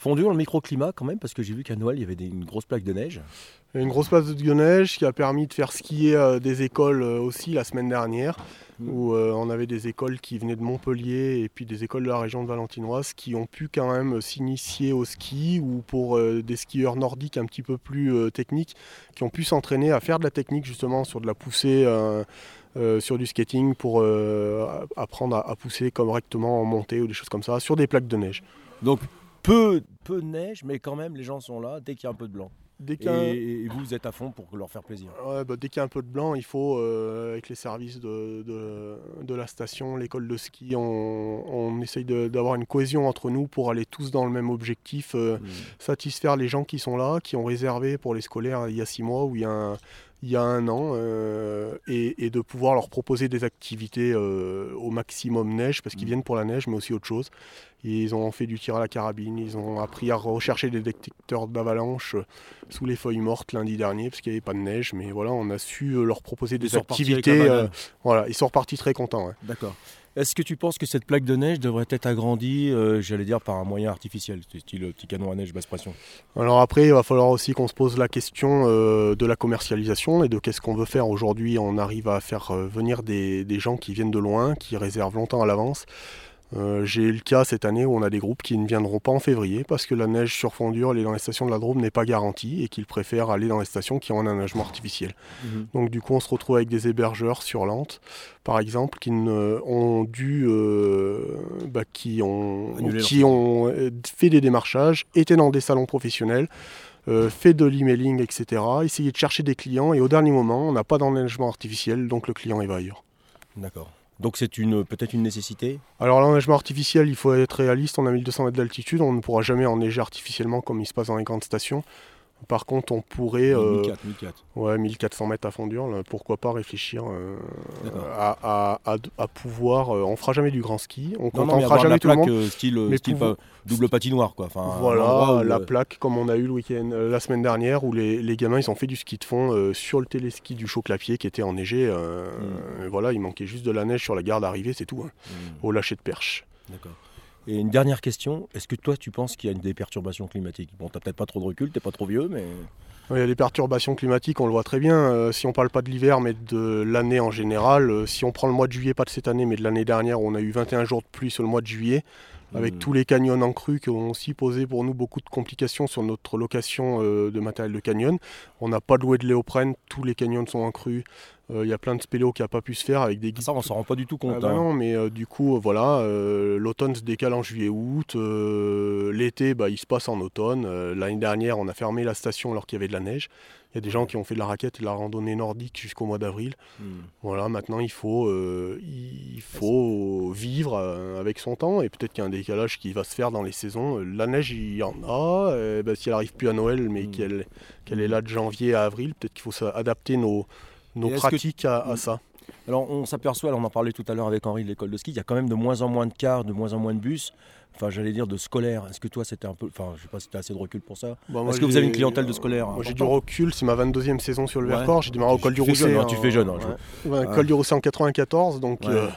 Fondure, le microclimat quand même, parce que j'ai vu qu'à Noël, il y avait des- une grosse plaque de neige. Il y a une grosse place de neige qui a permis de faire skier euh, des écoles euh, aussi la semaine dernière, Mm. où euh, on avait des écoles qui venaient de Montpellier et puis des écoles de la région de Valentinoise qui ont pu quand même s'initier au ski, ou pour euh, des skieurs nordiques un petit peu plus euh, techniques, qui ont pu s'entraîner à faire de la technique justement sur de la poussée, euh, euh, sur du skating, pour euh, apprendre à, à pousser correctement en montée ou des choses comme ça, sur des plaques de neige. Donc peu, peu de neige, mais quand même, les gens sont là dès qu'il y a un peu de blanc. Dès Et, qu'il y a un- et vous, vous êtes à fond pour leur faire plaisir. Ouais, bah, dès qu'il y a un peu de blanc, il faut, euh, avec les services de, de, de la station, l'école de ski, on, on essaye de- d'avoir une cohésion entre nous pour aller tous dans le même objectif, euh, Mm. satisfaire les gens qui sont là, qui ont réservé pour les scolaires il y a six mois ou il y a un, il y a un an, euh, et, et de pouvoir leur proposer des activités euh, au maximum neige, parce qu'ils Mm. viennent pour la neige, mais aussi autre chose. Ils ont fait du tir à la carabine, ils ont appris à rechercher des détecteurs d'avalanche euh, sous les feuilles mortes lundi dernier, parce qu'il n'y avait pas de neige, mais voilà, on a su euh, leur proposer Ils des sont repartis avec activités. la euh, banane. voilà, ils sont repartis très contents. Ouais. D'accord. Est-ce que tu penses que cette plaque de neige devrait être agrandie, euh, j'allais dire, par un moyen artificiel, style petit canon à neige basse pression? Alors après, il va falloir aussi qu'on se pose la question euh, de la commercialisation et de qu'est-ce qu'on veut faire. Aujourd'hui, on arrive à faire euh, venir des, des gens qui viennent de loin, qui réservent longtemps à l'avance. Euh, j'ai eu le cas cette année où on a des groupes qui ne viendront pas en février parce que la neige sur fondure, aller dans les stations de la Drôme n'est pas garantie et qu'ils préfèrent aller dans les stations qui ont un aménagement artificiel. Mhm. Donc du coup, on se retrouve avec des hébergeurs sur Lente, par exemple, qui ne- ont dû, euh, bah, qui ont, Annuler leur qui séjour. ont euh, fait des démarchages, étaient dans des salons professionnels, euh, fait de l'emailing, et cetera, essayé de chercher des clients et au dernier moment, on n'a pas d'enneigement artificiel, donc le client il va ailleurs. D'accord. Donc c'est une, peut-être une nécessité? Alors l'enneigement artificiel, il faut être réaliste, on a mille deux cents mètres d'altitude, on ne pourra jamais enneiger artificiellement comme il se passe dans les grandes stations. Par contre, on pourrait, euh, mille quatre, mille quatre. ouais, mille quatre cents mètres à fondure, là, pourquoi pas réfléchir euh, D'accord. à, à- à- à pouvoir, euh, on fera jamais du grand ski, on Non, non, mais contentera avoir jamais la tout le plaque monde. euh, style, mais style pour- pas- double patinoire, quoi. Enfin, un Voilà, endroit où, la euh, plaque comme on a eu le week-end, euh, la semaine dernière, où les, les gamins ils ont fait du ski de fond euh, sur le téléski du Chaux-Clapier qui était enneigé. euh, Mm. euh, voilà, il manquait juste de la neige sur la gare d'arrivée, c'est tout, hein, hmm, au lâcher de perche. D'accord. Et une dernière question, est-ce que toi tu penses qu'il y a une des perturbations climatiques? Bon, t'as peut-être pas trop de recul, t'es pas trop vieux, mais... Il y a des perturbations climatiques, on le voit très bien. Euh, si on parle pas de l'hiver, mais de l'année en général, euh, si on prend le mois de juillet, pas de cette année, mais de l'année dernière, où on a eu vingt et un jours de pluie sur le mois de juillet, avec Hmm. tous les canyons en crue qui ont aussi posé pour nous beaucoup de complications sur notre location euh, de matériel de canyon. On n'a pas de loué de léoprène, tous les canyons sont en crue. Euh, Il y a plein de spéléos qui n'a pas pu se faire avec des guides. Ça, on s'en rend pas du tout compte. Ah bah hein. non, mais euh, du coup, euh, voilà, euh, l'automne se décale en juillet-août. euh, L'été, bah, il se passe en automne. Euh, L'année dernière, on a fermé la station alors qu'il y avait de la neige. Il y a des gens qui ont fait de la raquette et de la randonnée nordique jusqu'au mois d'avril. Hmm. Voilà, maintenant, il faut, euh, il faut vivre euh, avec son temps. Et peut-être qu'il y a un décalage qui va se faire dans les saisons. Euh, La neige, il y en a. euh, bah, si elle n'arrive plus à Noël, mais Mm. qu'elle qu'elle est là de janvier à avril, peut-être qu'il faut ça- adapter nos, nos Et est-ce que- pratiques à, à Mm. ça. Alors on s'aperçoit, alors, on en parlait tout à l'heure avec Henri de l'école de ski, il y a quand même de moins en moins de cars, de moins en moins de bus, enfin j'allais dire de scolaires. Est-ce que toi c'était un peu, enfin je sais pas si tu as assez de recul pour ça? Bah, moi, Est-ce que vous avez une j'ai- clientèle de scolaires Moi j'ai du importante? recul, c'est ma vingt-deuxième saison sur le Ouais. Vercors. J'ai démarré au Tu- col tu du fais Rousset. jeune, hein, tu fais jeune, hein, je- ouais. Ouais, Ouais. Col du Rousset en quatre-vingt-quatorze, donc Ouais. euh,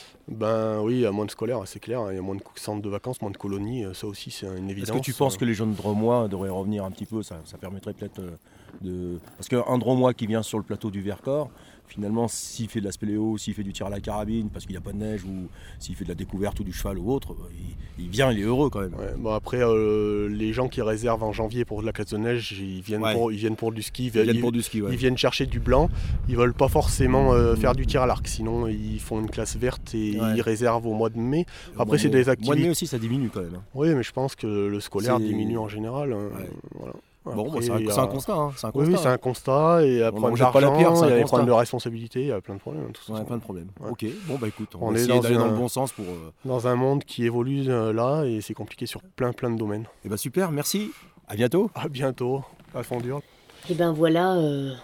ben oui, il y a moins de scolaires, c'est clair. Il y a moins de centres de vacances, moins de colonies, euh, ça aussi c'est une évidence. Est-ce que tu penses que les jeunes Dromois devraient revenir un petit peu? Ça, ça permettrait peut-être euh, de... Parce qu'un Dromois qui vient sur le plateau du Vercors, finalement, s'il fait de la spéléo, s'il fait du tir à la carabine, parce qu'il n'y a pas de neige, ou s'il fait de la découverte ou du cheval ou autre, il, il vient, il est heureux quand même. Ouais, bon après, euh, les gens qui réservent en janvier pour de la classe de neige, ils viennent, Ouais. pour, ils viennent pour du ski, Ils viennent pour du ski, ouais. ils viennent chercher du blanc, ils veulent pas forcément euh, faire du tir à l'arc, sinon ils font une classe verte et Ouais. ils réservent au mois de mai. Au Après mois c'est de mai- des Mois de mai activités. aussi, ça diminue quand même. hein. Oui, mais je pense que le scolaire C'est- diminue en général. hein, Ouais. voilà. Bon, Après, bah, c'est un, il y a- c'est un constat. hein, c'est un Oui, constat. oui, c'est un constat, et à On prendre n'en jette pas la d'argent, pierre, c'est un il y a des constat. problèmes de responsabilité, il y a plein de problèmes. tout ça. Ouais, plein de problèmes. Ouais. Ok, bon bah écoute, on, On va est essayer dans d'aller dans un- le bon sens pour... euh, Dans un monde qui évolue euh, là, et c'est compliqué sur plein plein de domaines. Eh ben super, merci, à bientôt. À bientôt, à Fondure. Et ben voilà euh,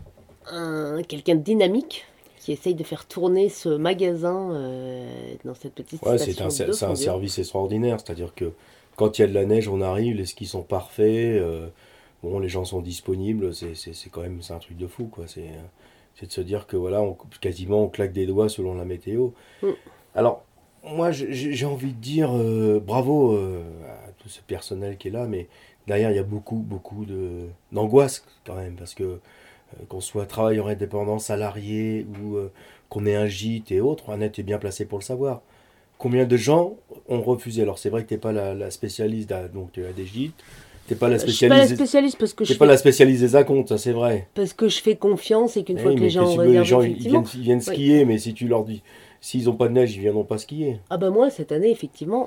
un, quelqu'un de dynamique qui essaye de faire tourner ce magasin euh, dans cette petite Ouais, station c'est un, de c'est un Fondure. service extraordinaire. C'est-à-dire que quand il y a de la neige, on arrive, les skis sont parfaits, euh, bon, les gens sont disponibles. C'est, c'est, c'est quand même c'est un truc de fou, quoi. C'est, euh, c'est de se dire que voilà, on, quasiment on claque des doigts selon la météo. Mm. Alors, moi, j'ai, j'ai envie de dire euh, bravo euh, à de ce personnel qui est là, mais derrière, il y a beaucoup, beaucoup de, d'angoisse quand même, parce que euh, qu'on soit travailleur indépendant, salarié, ou euh, qu'on ait un gîte et autres, Annette est bien placée pour le savoir. Combien de gens ont refusé? Alors c'est vrai que tu n'es pas la, la spécialiste, de, donc tu as des gîtes, tu n'es pas la Je suis pas la spécialiste, spécialiste parce que je t'es pas fais, la spécialiste des acomptes, ça c'est vrai. parce que je fais confiance et qu'une Eh fois oui, que mais les gens qu'est-ce ont que tu veux, les réservé, gens ils effectivement. viennent, ils viennent Oui. skier, mais si tu leur dis, s'ils n'ont pas de neige, ils ne viendront pas skier. Ah ben moi, cette année, effectivement,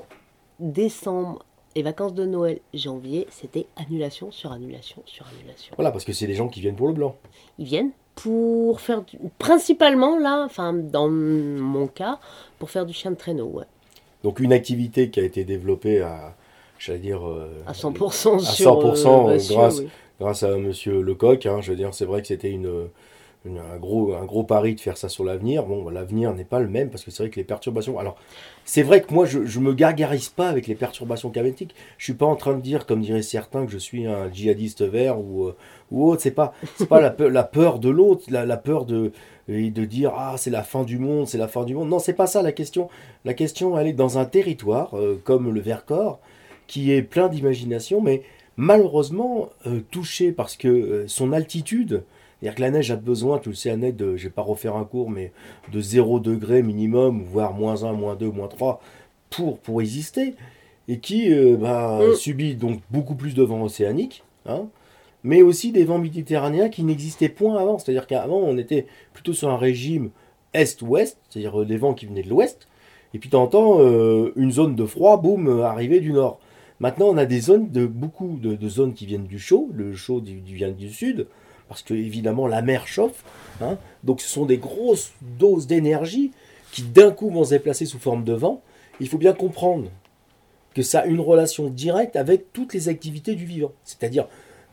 décembre et vacances de Noël, janvier, c'était annulation sur annulation sur annulation. Voilà, parce que c'est des gens qui viennent pour le blanc. Ils viennent pour faire, du- principalement là, enfin dans mon cas, pour faire du chien de traîneau, ouais. Donc une activité qui a été développée à, j'allais dire, euh, À cent pour cent à sur cent pour cent, euh, euh, monsieur, grâce, oui. grâce à Monsieur Lecoq. Hein, je veux dire, c'est vrai que c'était une, une- un, gros, un gros pari de faire ça sur l'avenir. Bon, l'avenir n'est pas le même parce que c'est vrai que les perturbations. Alors, c'est vrai que moi, je ne me gargarise pas avec les perturbations climatiques. Je suis pas en train de dire, comme diraient certains, que je suis un djihadiste vert ou, euh, ou autre. C'est pas, c'est pas la, peur, la peur de l'autre, la, la peur de, et de dire ah c'est la fin du monde, c'est la fin du monde. Non, c'est pas ça la question. La question, elle est dans un territoire euh, comme le Vercors, qui est plein d'imagination, mais malheureusement euh, touché parce que euh, son altitude, c'est-à-dire que la neige a besoin, tu le sais Annette, de, je vais pas refaire un cours, mais de zéro degré minimum, voire moins un, moins deux, moins trois, pour, pour exister, et qui euh, bah, Mm. subit donc beaucoup plus de vents océaniques, hein, mais aussi des vents méditerranéens qui n'existaient point avant. C'est-à-dire qu'avant, on était plutôt sur un régime est-ouest, c'est-à-dire euh, des vents qui venaient de l'ouest, et puis tu entends euh, une zone de froid, boum, euh, arriver du nord. Maintenant, on a des zones de beaucoup de, de zones qui viennent du chaud, le chaud du, du- vient du sud, parce que évidemment la mer chauffe, hein, donc ce sont des grosses doses d'énergie qui d'un coup vont se déplacer sous forme de vent. Il faut bien comprendre que ça a une relation directe avec toutes les activités du vivant, c'est-à-dire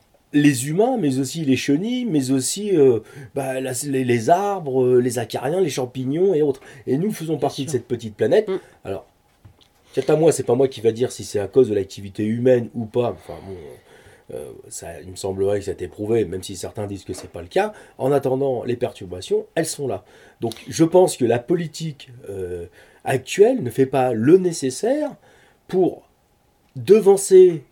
les humains, mais aussi les chenilles, mais aussi euh, bah, la- les, les arbres, euh, les acariens, les champignons et autres. Et nous faisons partie de sûr. cette petite planète. Mm. Alors, c'est à moi, c'est pas moi qui va dire si c'est à cause de l'activité humaine ou pas. Enfin bon, euh, ça, il me semblerait que ça a été prouvé, même si certains disent que c'est pas le cas. En attendant, les perturbations, elles sont là. Donc, je pense que la politique euh, actuelle ne fait pas le nécessaire pour devancer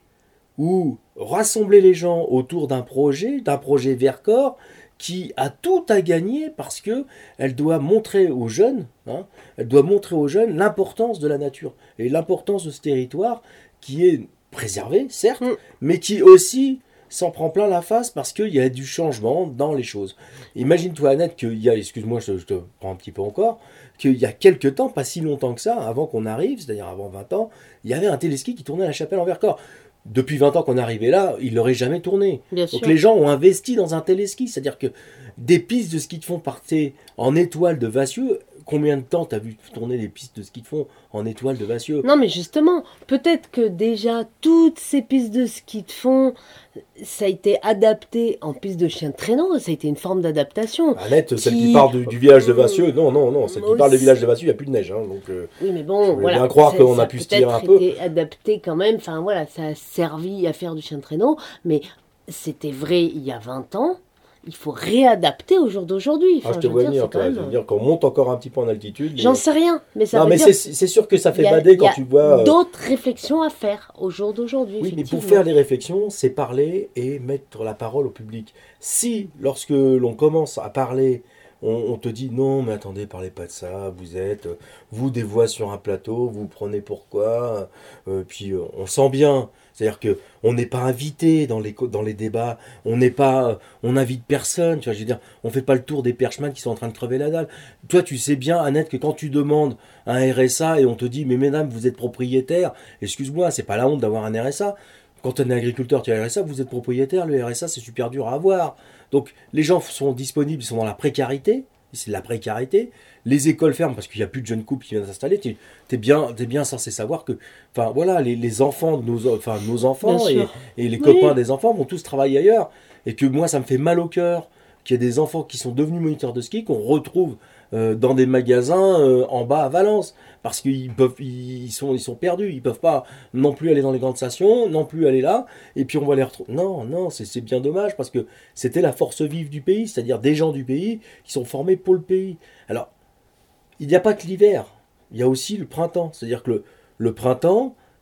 ou rassembler les gens autour d'un projet, d'un projet Vercors, qui a tout à gagner parce que elle doit montrer aux jeunes, hein, elle doit montrer aux jeunes l'importance de la nature et l'importance de ce territoire qui est préservé, certes, Mm. mais qui aussi s'en prend plein la face parce qu'il y a du changement dans les choses. Imagine-toi, Annette, qu'il y a, excuse-moi, je, je te prends un petit peu encore, qu'il y a quelques temps, pas si longtemps que ça, avant qu'on arrive, c'est-à-dire avant vingt ans, il y avait un téléski qui tournait à la Chapelle en Vercors. Depuis vingt ans qu'on est arrivé là, il n'aurait jamais tourné. Bien Donc sûr. les gens ont investi dans un téléski, c'est-à-dire que des pistes de ski de fond partaient en étoile de Vassieux. Combien de temps tu as vu tourner des pistes de ski de fond en étoile de Vassieux? Non, mais justement, peut-être que déjà toutes ces pistes de ski de fond, ça a été adapté en piste de chien de traîneau, ça a été une forme d'adaptation. Annette, celle qui Qui- parle du, du village de Vassieux, non, non, non, celle qui Moi parle du aussi. village de Vassieux, il n'y a plus de neige. Hein, donc, euh, Oui, mais Je bon, voulais voilà. bien croire Ça- qu'on ça a pu se peut-être tirer un peu. été adapté quand même. Enfin, voilà, ça a servi à faire du chien de traîneau, mais c'était vrai il y a vingt ans. Il faut réadapter au jour d'aujourd'hui. ah, Enfin, je te je veux vois dire, venir, c'est quand toi, même- je veux dire qu'on monte encore un petit peu en altitude. mais- J'en sais rien, mais ça non, veut mais dire c'est c'est sûr que ça fait il y a- bader il y quand a tu vois. euh, d'autres réflexions à faire au jour d'aujourd'hui. Oui, mais pour effectivement. faire des réflexions, c'est parler et mettre la parole au public. Si, lorsque l'on commence à parler, on, on te dit non, mais attendez, parlez pas de ça, vous êtes, euh, vous, des voix sur un plateau, vous prenez pourquoi, euh, puis euh, on sent bien. C'est-à-dire que on n'est pas invité dans les, co- dans les débats, on n'est pas, on invite personne, tu vois, je veux dire, on fait pas le tour des perchemans qui sont en train de crever la dalle. Toi, tu sais bien, Annette, que quand tu demandes un R S A et on te dit, mais mesdames, vous êtes propriétaire, excuse-moi, c'est pas la honte d'avoir un R S A. Quand on est agriculteur, tu as un R S A, vous êtes propriétaire, le R S A, c'est super dur à avoir. Donc, les gens sont disponibles, ils sont dans la précarité, c'est de la précarité. Les écoles ferment parce qu'il n'y a plus de jeunes couples qui viennent s'installer. Tu es bien, t'es bien censé savoir que, enfin voilà, les, les enfants de nos, enfin, nos enfants Bien et, sûr. et les Oui. copains des enfants vont tous travailler ailleurs. Et que moi, ça me fait mal au cœur qu'il y ait des enfants qui sont devenus moniteurs de ski, qu'on retrouve euh, dans des magasins euh, en bas à Valence. Parce qu'ils peuvent, ils sont, ils sont perdus. Ils peuvent pas non plus aller dans les grandes stations, non plus aller là. Et puis on va les retrouver. Non, non, c'est c'est bien dommage parce que c'était la force vive du pays, c'est-à-dire des gens du pays qui sont formés pour le pays. Alors, il n'y a pas que l'hiver, il y a aussi le printemps. C'est-à-dire que le, le printemps,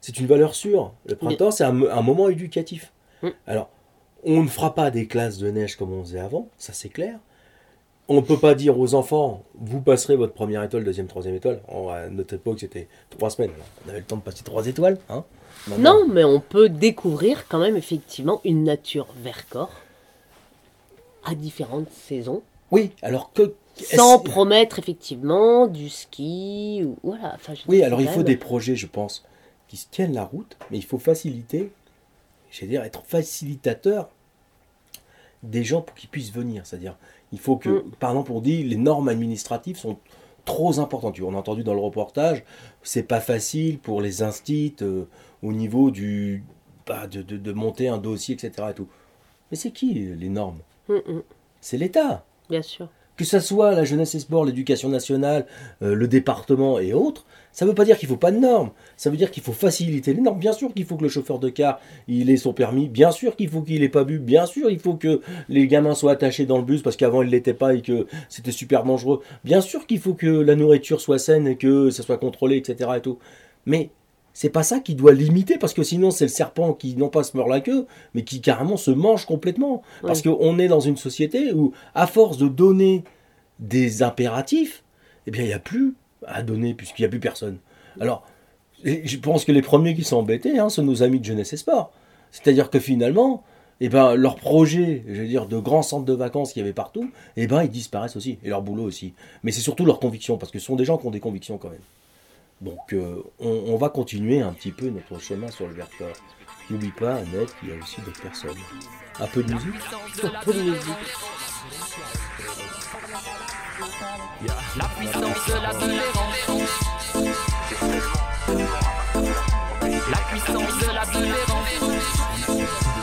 c'est une valeur sûre. Le printemps, c'est un, un moment éducatif. Mm. Alors, on ne fera pas des classes de neige comme on faisait avant, ça c'est clair. On ne peut pas dire aux enfants, vous passerez votre première étoile, deuxième, troisième étoile. En, à notre époque, c'était trois semaines. Alors, on avait le temps de passer trois étoiles. Hein. Non, mais on peut découvrir quand même effectivement une nature Vercors à différentes saisons. Oui, alors que... Sans promettre effectivement du ski, ou voilà. Enfin, je oui, dis, alors il faut même... des projets, je pense, qui se tiennent la route, mais il faut faciliter, je veux dire, être facilitateur des gens pour qu'ils puissent venir. C'est-à-dire, il faut que, mm. par exemple, on dit les normes administratives sont trop importantes. On a entendu dans le reportage, c'est pas facile pour les instits euh, au niveau du, bah, de, de, de monter un dossier, et cetera. Et tout. Mais c'est qui les normes? Mm-mm. C'est l'État. Bien sûr. Que ça soit la jeunesse et sport, l'éducation nationale, euh, le département et autres, ça ne veut pas dire qu'il ne faut pas de normes. Ça veut dire qu'il faut faciliter les normes. Bien sûr qu'il faut que le chauffeur de car il ait son permis. Bien sûr qu'il faut qu'il n'ait pas bu. Bien sûr il faut que les gamins soient attachés dans le bus parce qu'avant ils ne l'étaient pas et que c'était super dangereux. Bien sûr qu'il faut que la nourriture soit saine et que ça soit contrôlé, et cetera. Et tout. Mais c'est pas ça qui doit limiter, parce que sinon c'est le serpent qui non pas se mord la queue, mais qui carrément se mange complètement. Oui. Parce qu'on est dans une société où, à force de donner des impératifs, eh bien il n'y a plus à donner, puisqu'il n'y a plus personne. Alors, je pense que les premiers qui sont embêtés, hein, sont nos amis de jeunesse et sport. C'est-à-dire que finalement, eh ben, leurs projets, je veux dire, de grands centres de vacances qu'il y avait partout, eh ben, ils disparaissent aussi, et leur boulot aussi. Mais c'est surtout leurs convictions, parce que ce sont des gens qui ont des convictions quand même. Donc, euh, on, on va continuer un petit peu notre chemin sur le Vercors. N'oublie pas, Annette, qu'il y a aussi d'autres personnes. Un peu de musique ? Un peu de musique. La puissance de la tolérance. La puissance de la tolérance.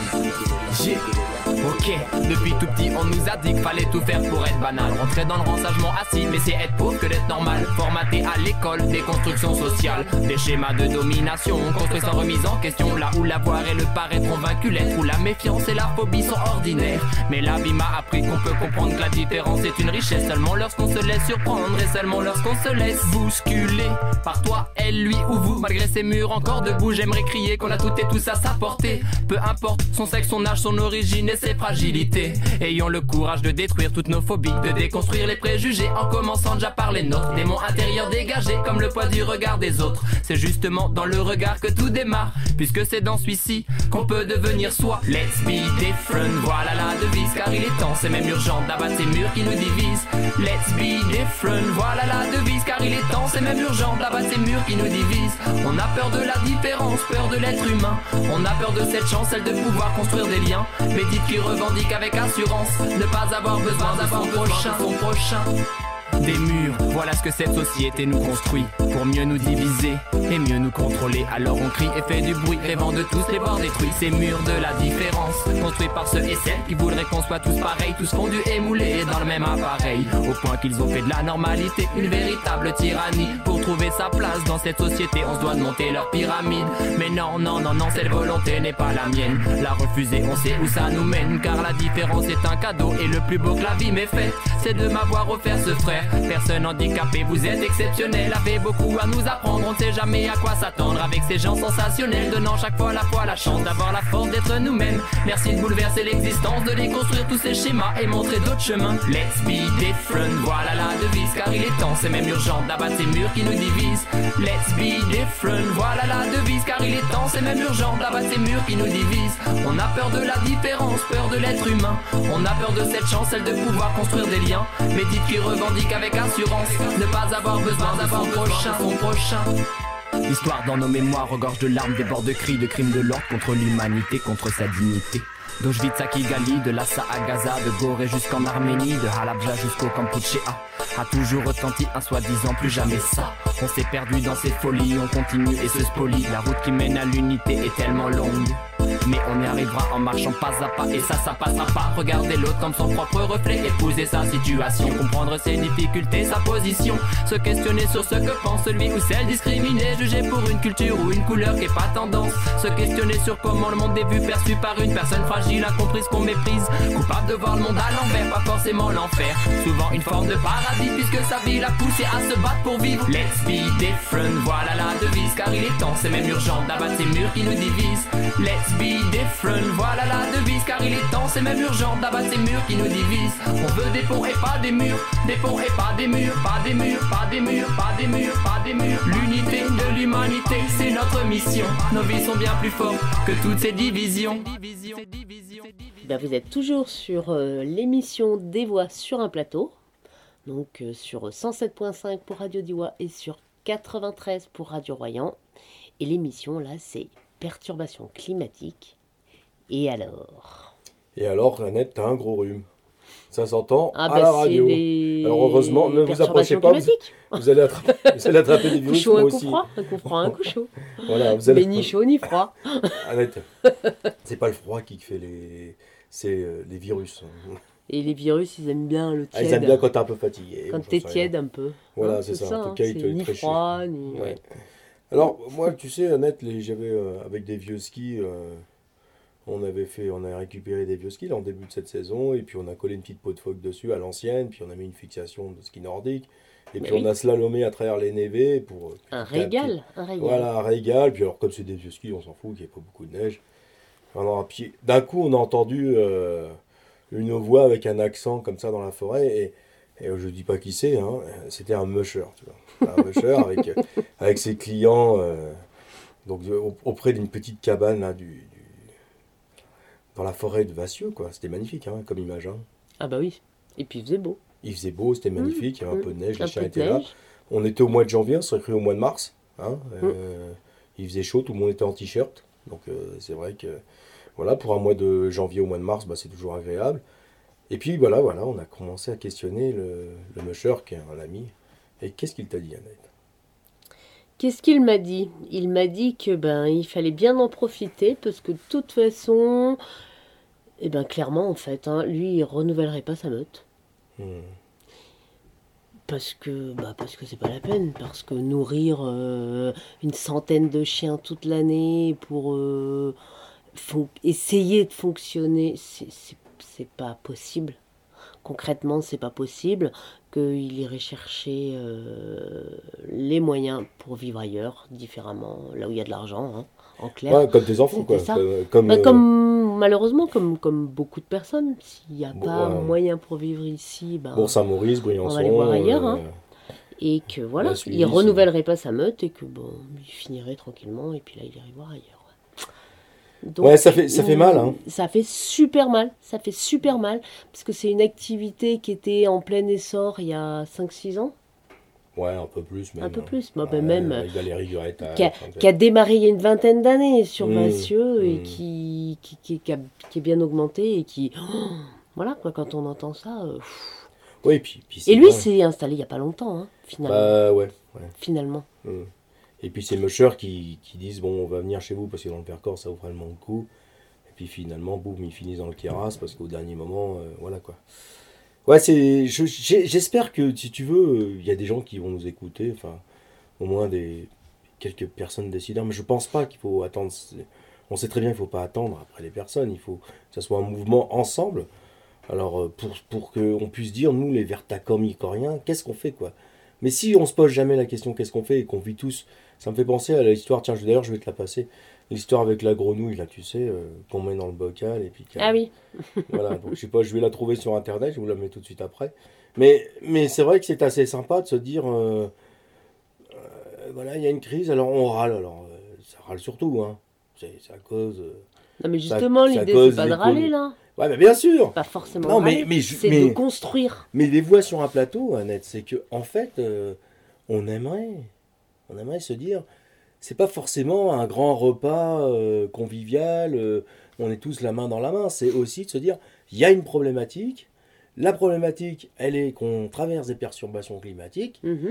J'ai... Ok, depuis tout petit on nous a dit qu'il fallait tout faire pour être banal. Rentrer dans le rang sagement assis, mais c'est être pauvre que d'être normal. Formaté à l'école, des constructions sociales, des schémas de domination, construits sans remise en question. Là où l'avoir et le paraître ont vaincu l'être, où la méfiance et la phobie sont ordinaires. Mais la vie m'a appris qu'on peut comprendre que la différence est une richesse seulement lorsqu'on se laisse surprendre et seulement lorsqu'on se laisse bousculer par toi, elle, lui ou vous. Malgré ces murs encore debout, j'aimerais crier qu'on a tout et tous à sa portée. Peu importe son sexe, son âge, son origine et ses fragilités. Ayons le courage de détruire toutes nos phobies, de déconstruire les préjugés en commençant déjà par les nôtres. Démons intérieurs dégagés comme le poids du regard des autres. C'est justement dans le regard que tout démarre, puisque c'est dans celui-ci qu'on peut devenir soi. Let's be different, voilà la devise, car il est temps, c'est même urgent d'abattre ces murs qui nous divisent. Let's be different, voilà la devise, car il est temps, c'est même urgent d'abattre ces murs qui nous divisent. On a peur de la différence, peur de l'être humain. On a peur de cette chance, celle de pouvoir construire des liens. Mais dites qui revendique avec assurance ne pas avoir besoin de son prochain, son prochain. Des murs, voilà ce que cette société nous construit pour mieux nous diviser et mieux nous contrôler. Alors on crie et fait du bruit, rêvant de tous les voir détruits. Ces murs de la différence, construits par ceux et celles qui voudraient qu'on soit tous pareils, tous fondus et moulés dans le même appareil, au point qu'ils ont fait de la normalité une véritable tyrannie. Pour trouver sa place dans cette société, on se doit de monter leur pyramide. Mais non, non, non, non, cette volonté n'est pas la mienne. La refuser, on sait où ça nous mène, car la différence est un cadeau et le plus beau que la vie m'ait fait, c'est de m'avoir offert ce frère. Personne handicapée, vous êtes exceptionnel, avez beaucoup à nous apprendre, on ne sait jamais à quoi s'attendre avec ces gens sensationnels, donnant chaque fois la foi la chance d'avoir la force d'être nous-mêmes. Merci de bouleverser l'existence, de déconstruire tous ces schémas et montrer d'autres chemins. Let's be different, voilà la devise, car il est temps, c'est même urgent d'abattre ces murs qui nous divisent. Let's be different, voilà la devise, car il est temps, c'est même urgent d'abattre ces murs qui nous divisent. On a peur de la différence, peur de l'être humain. On a peur de cette chance, celle de pouvoir construire des liens. Mais dites qui revendique avec assurance ne pas avoir besoin d'avoir son prochain, son prochain. L'histoire dans nos mémoires regorge de larmes, déborde de cris, de crimes de l'ordre contre l'humanité, contre sa dignité. D'Auschwitz à Kigali, de Lhasa à Gaza, de Gorée jusqu'en Arménie, de Halabja jusqu'au Kampuchéa, a toujours retenti un soi-disant plus jamais ça. On s'est perdu dans ces folies, on continue et se spolie. La route qui mène à l'unité est tellement longue Mais on y arrivera en marchant pas à pas, et ça, ça passera pas. Regarder l'autre comme son propre reflet, épouser sa situation, comprendre ses difficultés, sa position, se questionner sur ce que pense celui ou celle discriminée, jugé pour une culture ou une couleur qui est pas tendance, se questionner sur comment le monde est vu, perçu par une personne fragile, incomprise qu'on méprise, coupable de voir le monde à l'envers, pas forcément l'enfer, souvent une forme de paradis puisque sa vie l'a poussé à se battre pour vivre. Let's be different, voilà la devise, car il est temps, c'est même urgent d'abattre ces murs qui nous divisent. Let's be different, voilà la devise, car il est temps, c'est même urgent d'abattre ces murs qui nous divisent. On veut des ponts et pas des murs, des ponts et pas des murs, pas des murs, pas des murs, pas des murs, pas des murs. L'unité de l'humanité, c'est notre mission. Nos vies sont bien plus fortes que toutes ces divisions. Ben, vous êtes toujours sur euh, l'émission Des Voix sur un plateau, donc euh, sur cent sept point cinq pour Radio Diois et sur quatre-vingt-treize pour Radio Royan. Et l'émission là, c'est perturbation climatique. Et alors Et alors, Annette, t'as un gros rhume. Ça s'entend ah à bah la radio. Les... Alors heureusement, ne vous approchez pas. Vous, vous, allez attraper, vous allez attraper des virus. Coup chaud, un coup aussi. froid, un coup froid, un coup chaud. Voilà, vous allez... Mais ni chaud ni froid. Annette, c'est pas le froid qui fait les, c'est euh, les virus. Et les virus, ils aiment bien le tiède. Ah, ils aiment bien quand t'es un peu fatigué. Quand bon, t'es tiède un peu. Voilà, hein, c'est ça. ça. En tout cas, hein, il te ni très froid, chaud. ni... Ouais. Alors, moi, tu sais, Annette, les, j'avais euh, avec des vieux skis, euh, on avait fait, on a récupéré des vieux skis là, en début de cette saison, et puis on a collé une petite peau de phoque dessus à l'ancienne, puis on a mis une fixation de ski nordique, et puis oui. on a slalomé à travers les névés pour... Un régal, un régal. Voilà, un régal, puis alors comme c'est des vieux skis, on s'en fout, qu'il n'y ait pas beaucoup de neige. Alors, puis d'un coup, on a entendu euh, une voix avec un accent comme ça dans la forêt, et, et je dis pas qui c'est, hein, c'était un musher, tu vois. Un musher avec, avec ses clients, euh, donc auprès d'une petite cabane là, du, du, dans la forêt de Vassieux, quoi. C'était magnifique hein, comme image. Hein. Ah bah oui, et puis il faisait beau. Il faisait beau, c'était magnifique, mmh, il y avait un mmh, peu de neige, un les chiens peu de étaient là. neige. On était au mois de janvier, on serait cru au mois de mars. Hein, mmh. euh, il faisait chaud, tout le monde était en t-shirt. Donc euh, c'est vrai que voilà, pour un mois de janvier au mois de mars, bah, c'est toujours agréable. Et puis voilà, voilà, on a commencé à questionner le, le musher, qui est un ami. Et qu'est-ce qu'il t'a dit, Annette ? Qu'est-ce qu'il m'a dit ? Il m'a dit que ben il fallait bien en profiter parce que de toute façon, eh ben clairement en fait, hein, lui il renouvellerait pas sa meute. Hmm. Parce que bah parce que c'est pas la peine, parce que nourrir euh, une centaine de chiens toute l'année pour euh, fon- essayer de fonctionner, c'est, c'est, c'est pas possible. Concrètement, c'est pas possible qu'il irait chercher euh, les moyens pour vivre ailleurs, différemment, là où il y a de l'argent, hein, en clair. Ouais, comme tes enfants, quoi. Ça. Comme, comme, bah, euh... comme malheureusement, comme, comme beaucoup de personnes, s'il n'y a bon, pas ouais. moyen pour vivre ici, bah, bon, Saint-Maurice, Briançon, on va aller voir ailleurs. euh... Hein. Et que voilà, Suisse, il renouvellerait pas sa meute et que bon, il finirait tranquillement et puis là, il irait voir ailleurs. Donc, ouais, ça fait, ça fait mal. Hein. Ça fait super mal, ça fait super mal, parce que c'est une activité qui était en plein essor il y a cinq six ans. Ouais, un peu plus. Même. Un peu plus, bah, ouais, bah, même. Avec Valérie Guretta, qui, a, qui a démarré il y a une vingtaine d'années sur mmh, Vassieux et mmh. qui, qui, qui, qui, a, qui est bien augmenté et qui... Oh, voilà, quoi, quand on entend ça... Euh, oui, puis, puis et lui, s'est installé il n'y a pas longtemps, hein, finalement. Bah ouais, ouais. Finalement. Mmh. Et puis ces mushers qui, qui disent bon on va venir chez vous parce que dans le Vercors ça ouvre vraiment le coup. Et puis finalement boum ils finissent dans le Queyras parce qu'au dernier moment euh, voilà quoi. Ouais c'est je, j'espère que si tu veux il y a des gens qui vont nous écouter enfin au moins des quelques personnes décideurs mais je pense pas qu'il faut attendre. On sait très bien qu'il faut pas attendre après les personnes il faut que ça soit un mouvement ensemble. Alors pour pour que on puisse dire nous les Vertacomicoriens qu'est-ce qu'on fait quoi. Mais si on se pose jamais la question qu'est-ce qu'on fait et qu'on vit tous, ça me fait penser à l'histoire, tiens d'ailleurs je vais te la passer, l'histoire avec la grenouille là tu sais, euh, qu'on met dans le bocal et puis... Ah oui. Voilà, donc je sais pas, je vais la trouver sur internet, je vous la mets tout de suite après. Mais, mais c'est vrai que c'est assez sympa de se dire, euh, euh, voilà il y a une crise, alors on râle, alors euh, ça râle surtout, hein, c'est, c'est à cause... Euh, non mais justement ça, l'idée c'est pas de râler là. Ouais, mais bien sûr. Pas forcément. Non, râler, mais, mais je, c'est mais, de construire. Mais les voix sur un plateau, Annette, c'est que en fait, euh, on aimerait, on aimerait se dire, c'est pas forcément un grand repas euh, convivial. Euh, on est tous la main dans la main. C'est aussi de se dire, il y a une problématique. La problématique, elle est qu'on traverse des perturbations climatiques. Mmh.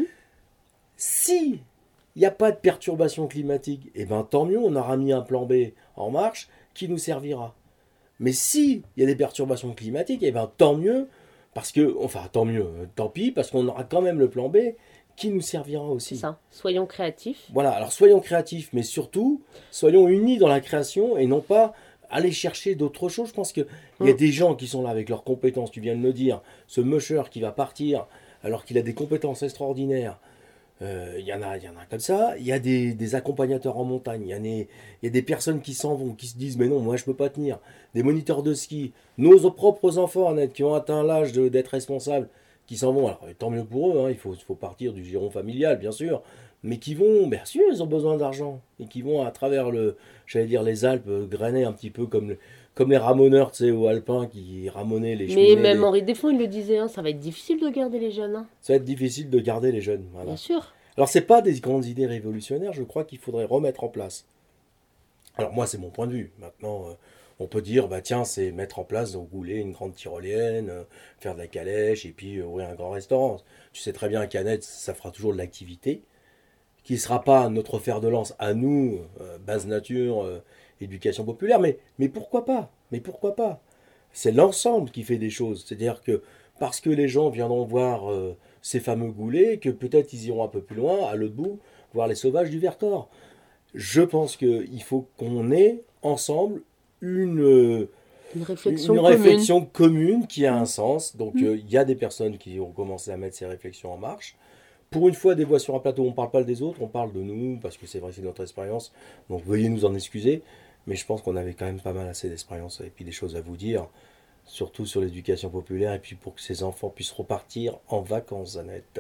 Si il n'y a pas de perturbations climatiques, eh ben tant mieux, on aura mis un plan B en marche. qui nous servira. Mais si il y a des perturbations climatiques, eh ben, tant mieux, parce que, enfin tant mieux, tant pis, parce qu'on aura quand même le plan B qui nous servira aussi. C'est ça, soyons créatifs. Voilà, alors soyons créatifs, mais surtout, soyons unis dans la création et non pas aller chercher d'autres choses. Je pense qu'il y a Mm. des gens qui sont là avec leurs compétences, tu viens de le dire, ce musher qui va partir alors qu'il a des compétences extraordinaires. Euh, Il y en a, il y en a comme ça. Il y a des, des accompagnateurs en montagne. Il y, en a, il y a des personnes qui s'en vont, qui se disent mais non, moi je peux pas tenir. Des moniteurs de ski, nos propres enfants, Annette, qui ont atteint l'âge de- d'être responsables, qui s'en vont. Alors tant mieux pour eux. Hein, il faut, il faut partir du giron familial, bien sûr, mais qui vont, bien sûr, ils ont besoin d'argent et qui vont à travers le, j'allais dire les Alpes, euh, grainer un petit peu comme le- comme les ramoneurs, tu sais, aux Alpins qui ramonaient les Mais cheminées. même des- Henri Desfonds, il le disait, hein, ça va être difficile de garder les jeunes. Hein. Ça va être difficile de garder les jeunes. Voilà. Bien sûr. Alors, c'est pas des grandes idées révolutionnaires, je crois qu'il faudrait remettre en place. Alors, moi, c'est mon point de vue. Maintenant, euh, on peut dire, bah tiens, c'est mettre en place au Goulet une grande tyrolienne, euh, faire de la calèche et puis euh, ouvrir un grand restaurant. Tu sais très bien qu'à Net, ça fera toujours de l'activité, qui ne sera pas notre fer de lance à nous, euh, base nature, euh, éducation populaire, mais, mais pourquoi pas? Mais pourquoi pas? C'est l'ensemble qui fait des choses. C'est-à-dire que parce que les gens viendront voir euh, ces fameux goulets, que peut-être ils iront un peu plus loin, à l'autre bout, voir les sauvages du Vercors. Je pense qu'il faut qu'on ait ensemble une, euh, Une réflexion une commune. réflexion commune qui a un sens. Donc euh, il y a des personnes qui ont commencé à mettre ces réflexions en marche. Pour une fois, des voix sur un plateau, on ne parle pas des autres, on parle de nous, parce que c'est vrai que c'est notre expérience. Donc veuillez nous en excuser, mais je pense qu'on avait quand même pas mal assez d'expérience et puis des choses à vous dire, surtout sur l'éducation populaire, et puis pour que ces enfants puissent repartir en vacances, Annette.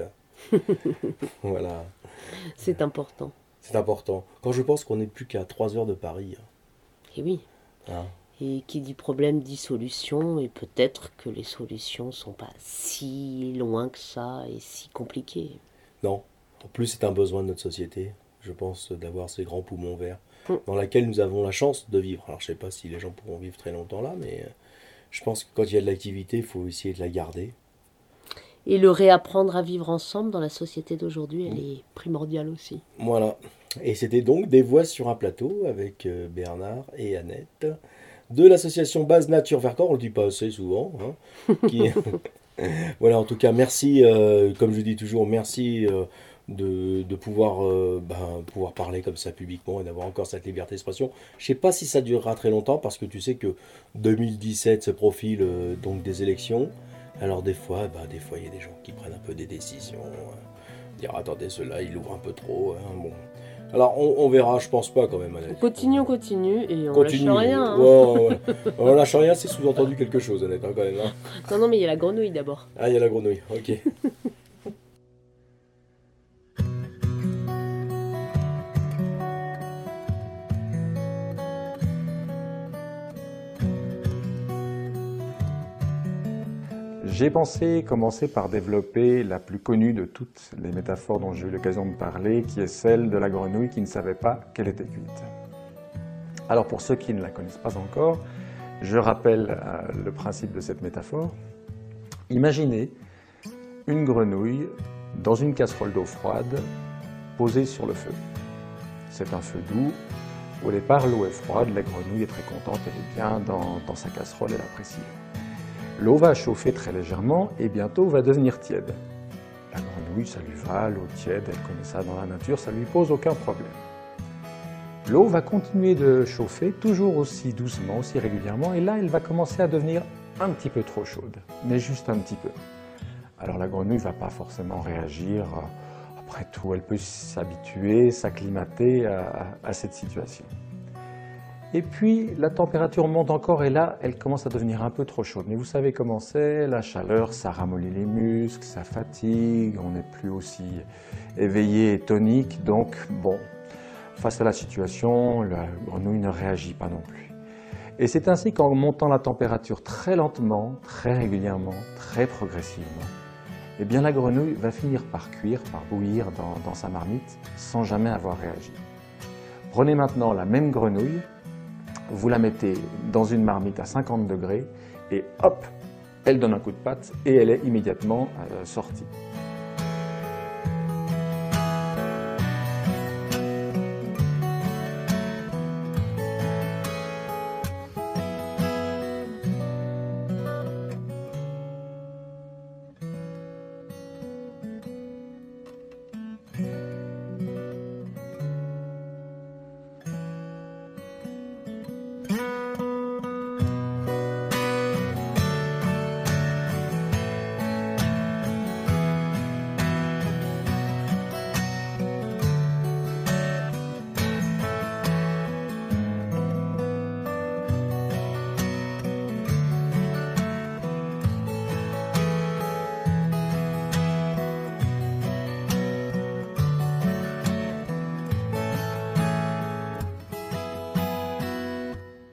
Voilà, C'est important. c'est important. Quand je pense qu'on n'est plus qu'à trois heures de Paris, Et oui. hein. Et qui dit problème dit solution, et peut-être que les solutions sont pas si loin que ça et si compliquées. Non, en plus c'est un besoin de notre société, je pense, d'avoir ces grands poumons verts, Mm. dans lesquels nous avons la chance de vivre. Alors je sais pas si les gens pourront vivre très longtemps là, mais euh, je pense que quand il y a de l'activité, il faut essayer de la garder. Et le réapprendre à vivre ensemble dans la société d'aujourd'hui, elle est primordiale aussi. Voilà. Et c'était donc des voix sur un plateau avec euh, Bernard et Annette de l'association Base Nature Vercors, on le dit pas assez souvent. Hein, qui... Voilà, en tout cas, merci, euh, comme je dis toujours, merci euh, de, de pouvoir, euh, ben, pouvoir parler comme ça publiquement et d'avoir encore cette liberté d'expression. Je sais pas si ça durera très longtemps parce que tu sais que deux mille dix-sept se profile euh, donc des élections. Alors des fois, ben, des fois il y a des gens qui prennent un peu des décisions. euh, dire attendez, ceux-là, ils l'ouvrent un peu trop. Hein, bon. Alors on, on verra, je pense pas quand même. On Annette. continue, on continue, et on Continue. lâche rien. hein. Ouais, ouais, ouais. On lâche rien, c'est sous-entendu quelque chose, Annette, hein, quand même. Hein. Non, non, mais il y a la grenouille d'abord. Ah, il y a la grenouille, ok. J'ai pensé commencer par développer la plus connue de toutes les métaphores dont j'ai eu l'occasion de parler, qui est celle de la grenouille qui ne savait pas qu'elle était cuite. Alors pour ceux qui ne la connaissent pas encore, je rappelle euh, le principe de cette métaphore. Imaginez une grenouille dans une casserole d'eau froide posée sur le feu. C'est un feu doux. Au départ, l'eau est froide, la grenouille est très contente, elle est bien dans, dans sa casserole, elle apprécie. L'eau va chauffer très légèrement et bientôt va devenir tiède. La grenouille, ça lui va, l'eau tiède, elle connaît ça dans la nature, ça ne lui pose aucun problème. L'eau va continuer de chauffer toujours aussi doucement, aussi régulièrement, et là, elle va commencer à devenir un petit peu trop chaude, mais juste un petit peu. Alors la grenouille ne va pas forcément réagir. Après tout, elle peut s'habituer, s'acclimater à, à cette situation. Et puis, la température monte encore et là, elle commence à devenir un peu trop chaude. Mais vous savez comment c'est, la chaleur, ça ramollit les muscles, ça fatigue, on n'est plus aussi éveillé et tonique. Donc, bon, face à la situation, la grenouille ne réagit pas non plus. Et c'est ainsi qu'en montant la température très lentement, très régulièrement, très progressivement, eh bien la grenouille va finir par cuire, par bouillir dans, dans sa marmite, sans jamais avoir réagi. Prenez maintenant la même grenouille, vous la mettez dans une marmite à cinquante degrés et hop, elle donne un coup de patte et elle est immédiatement euh, sortie.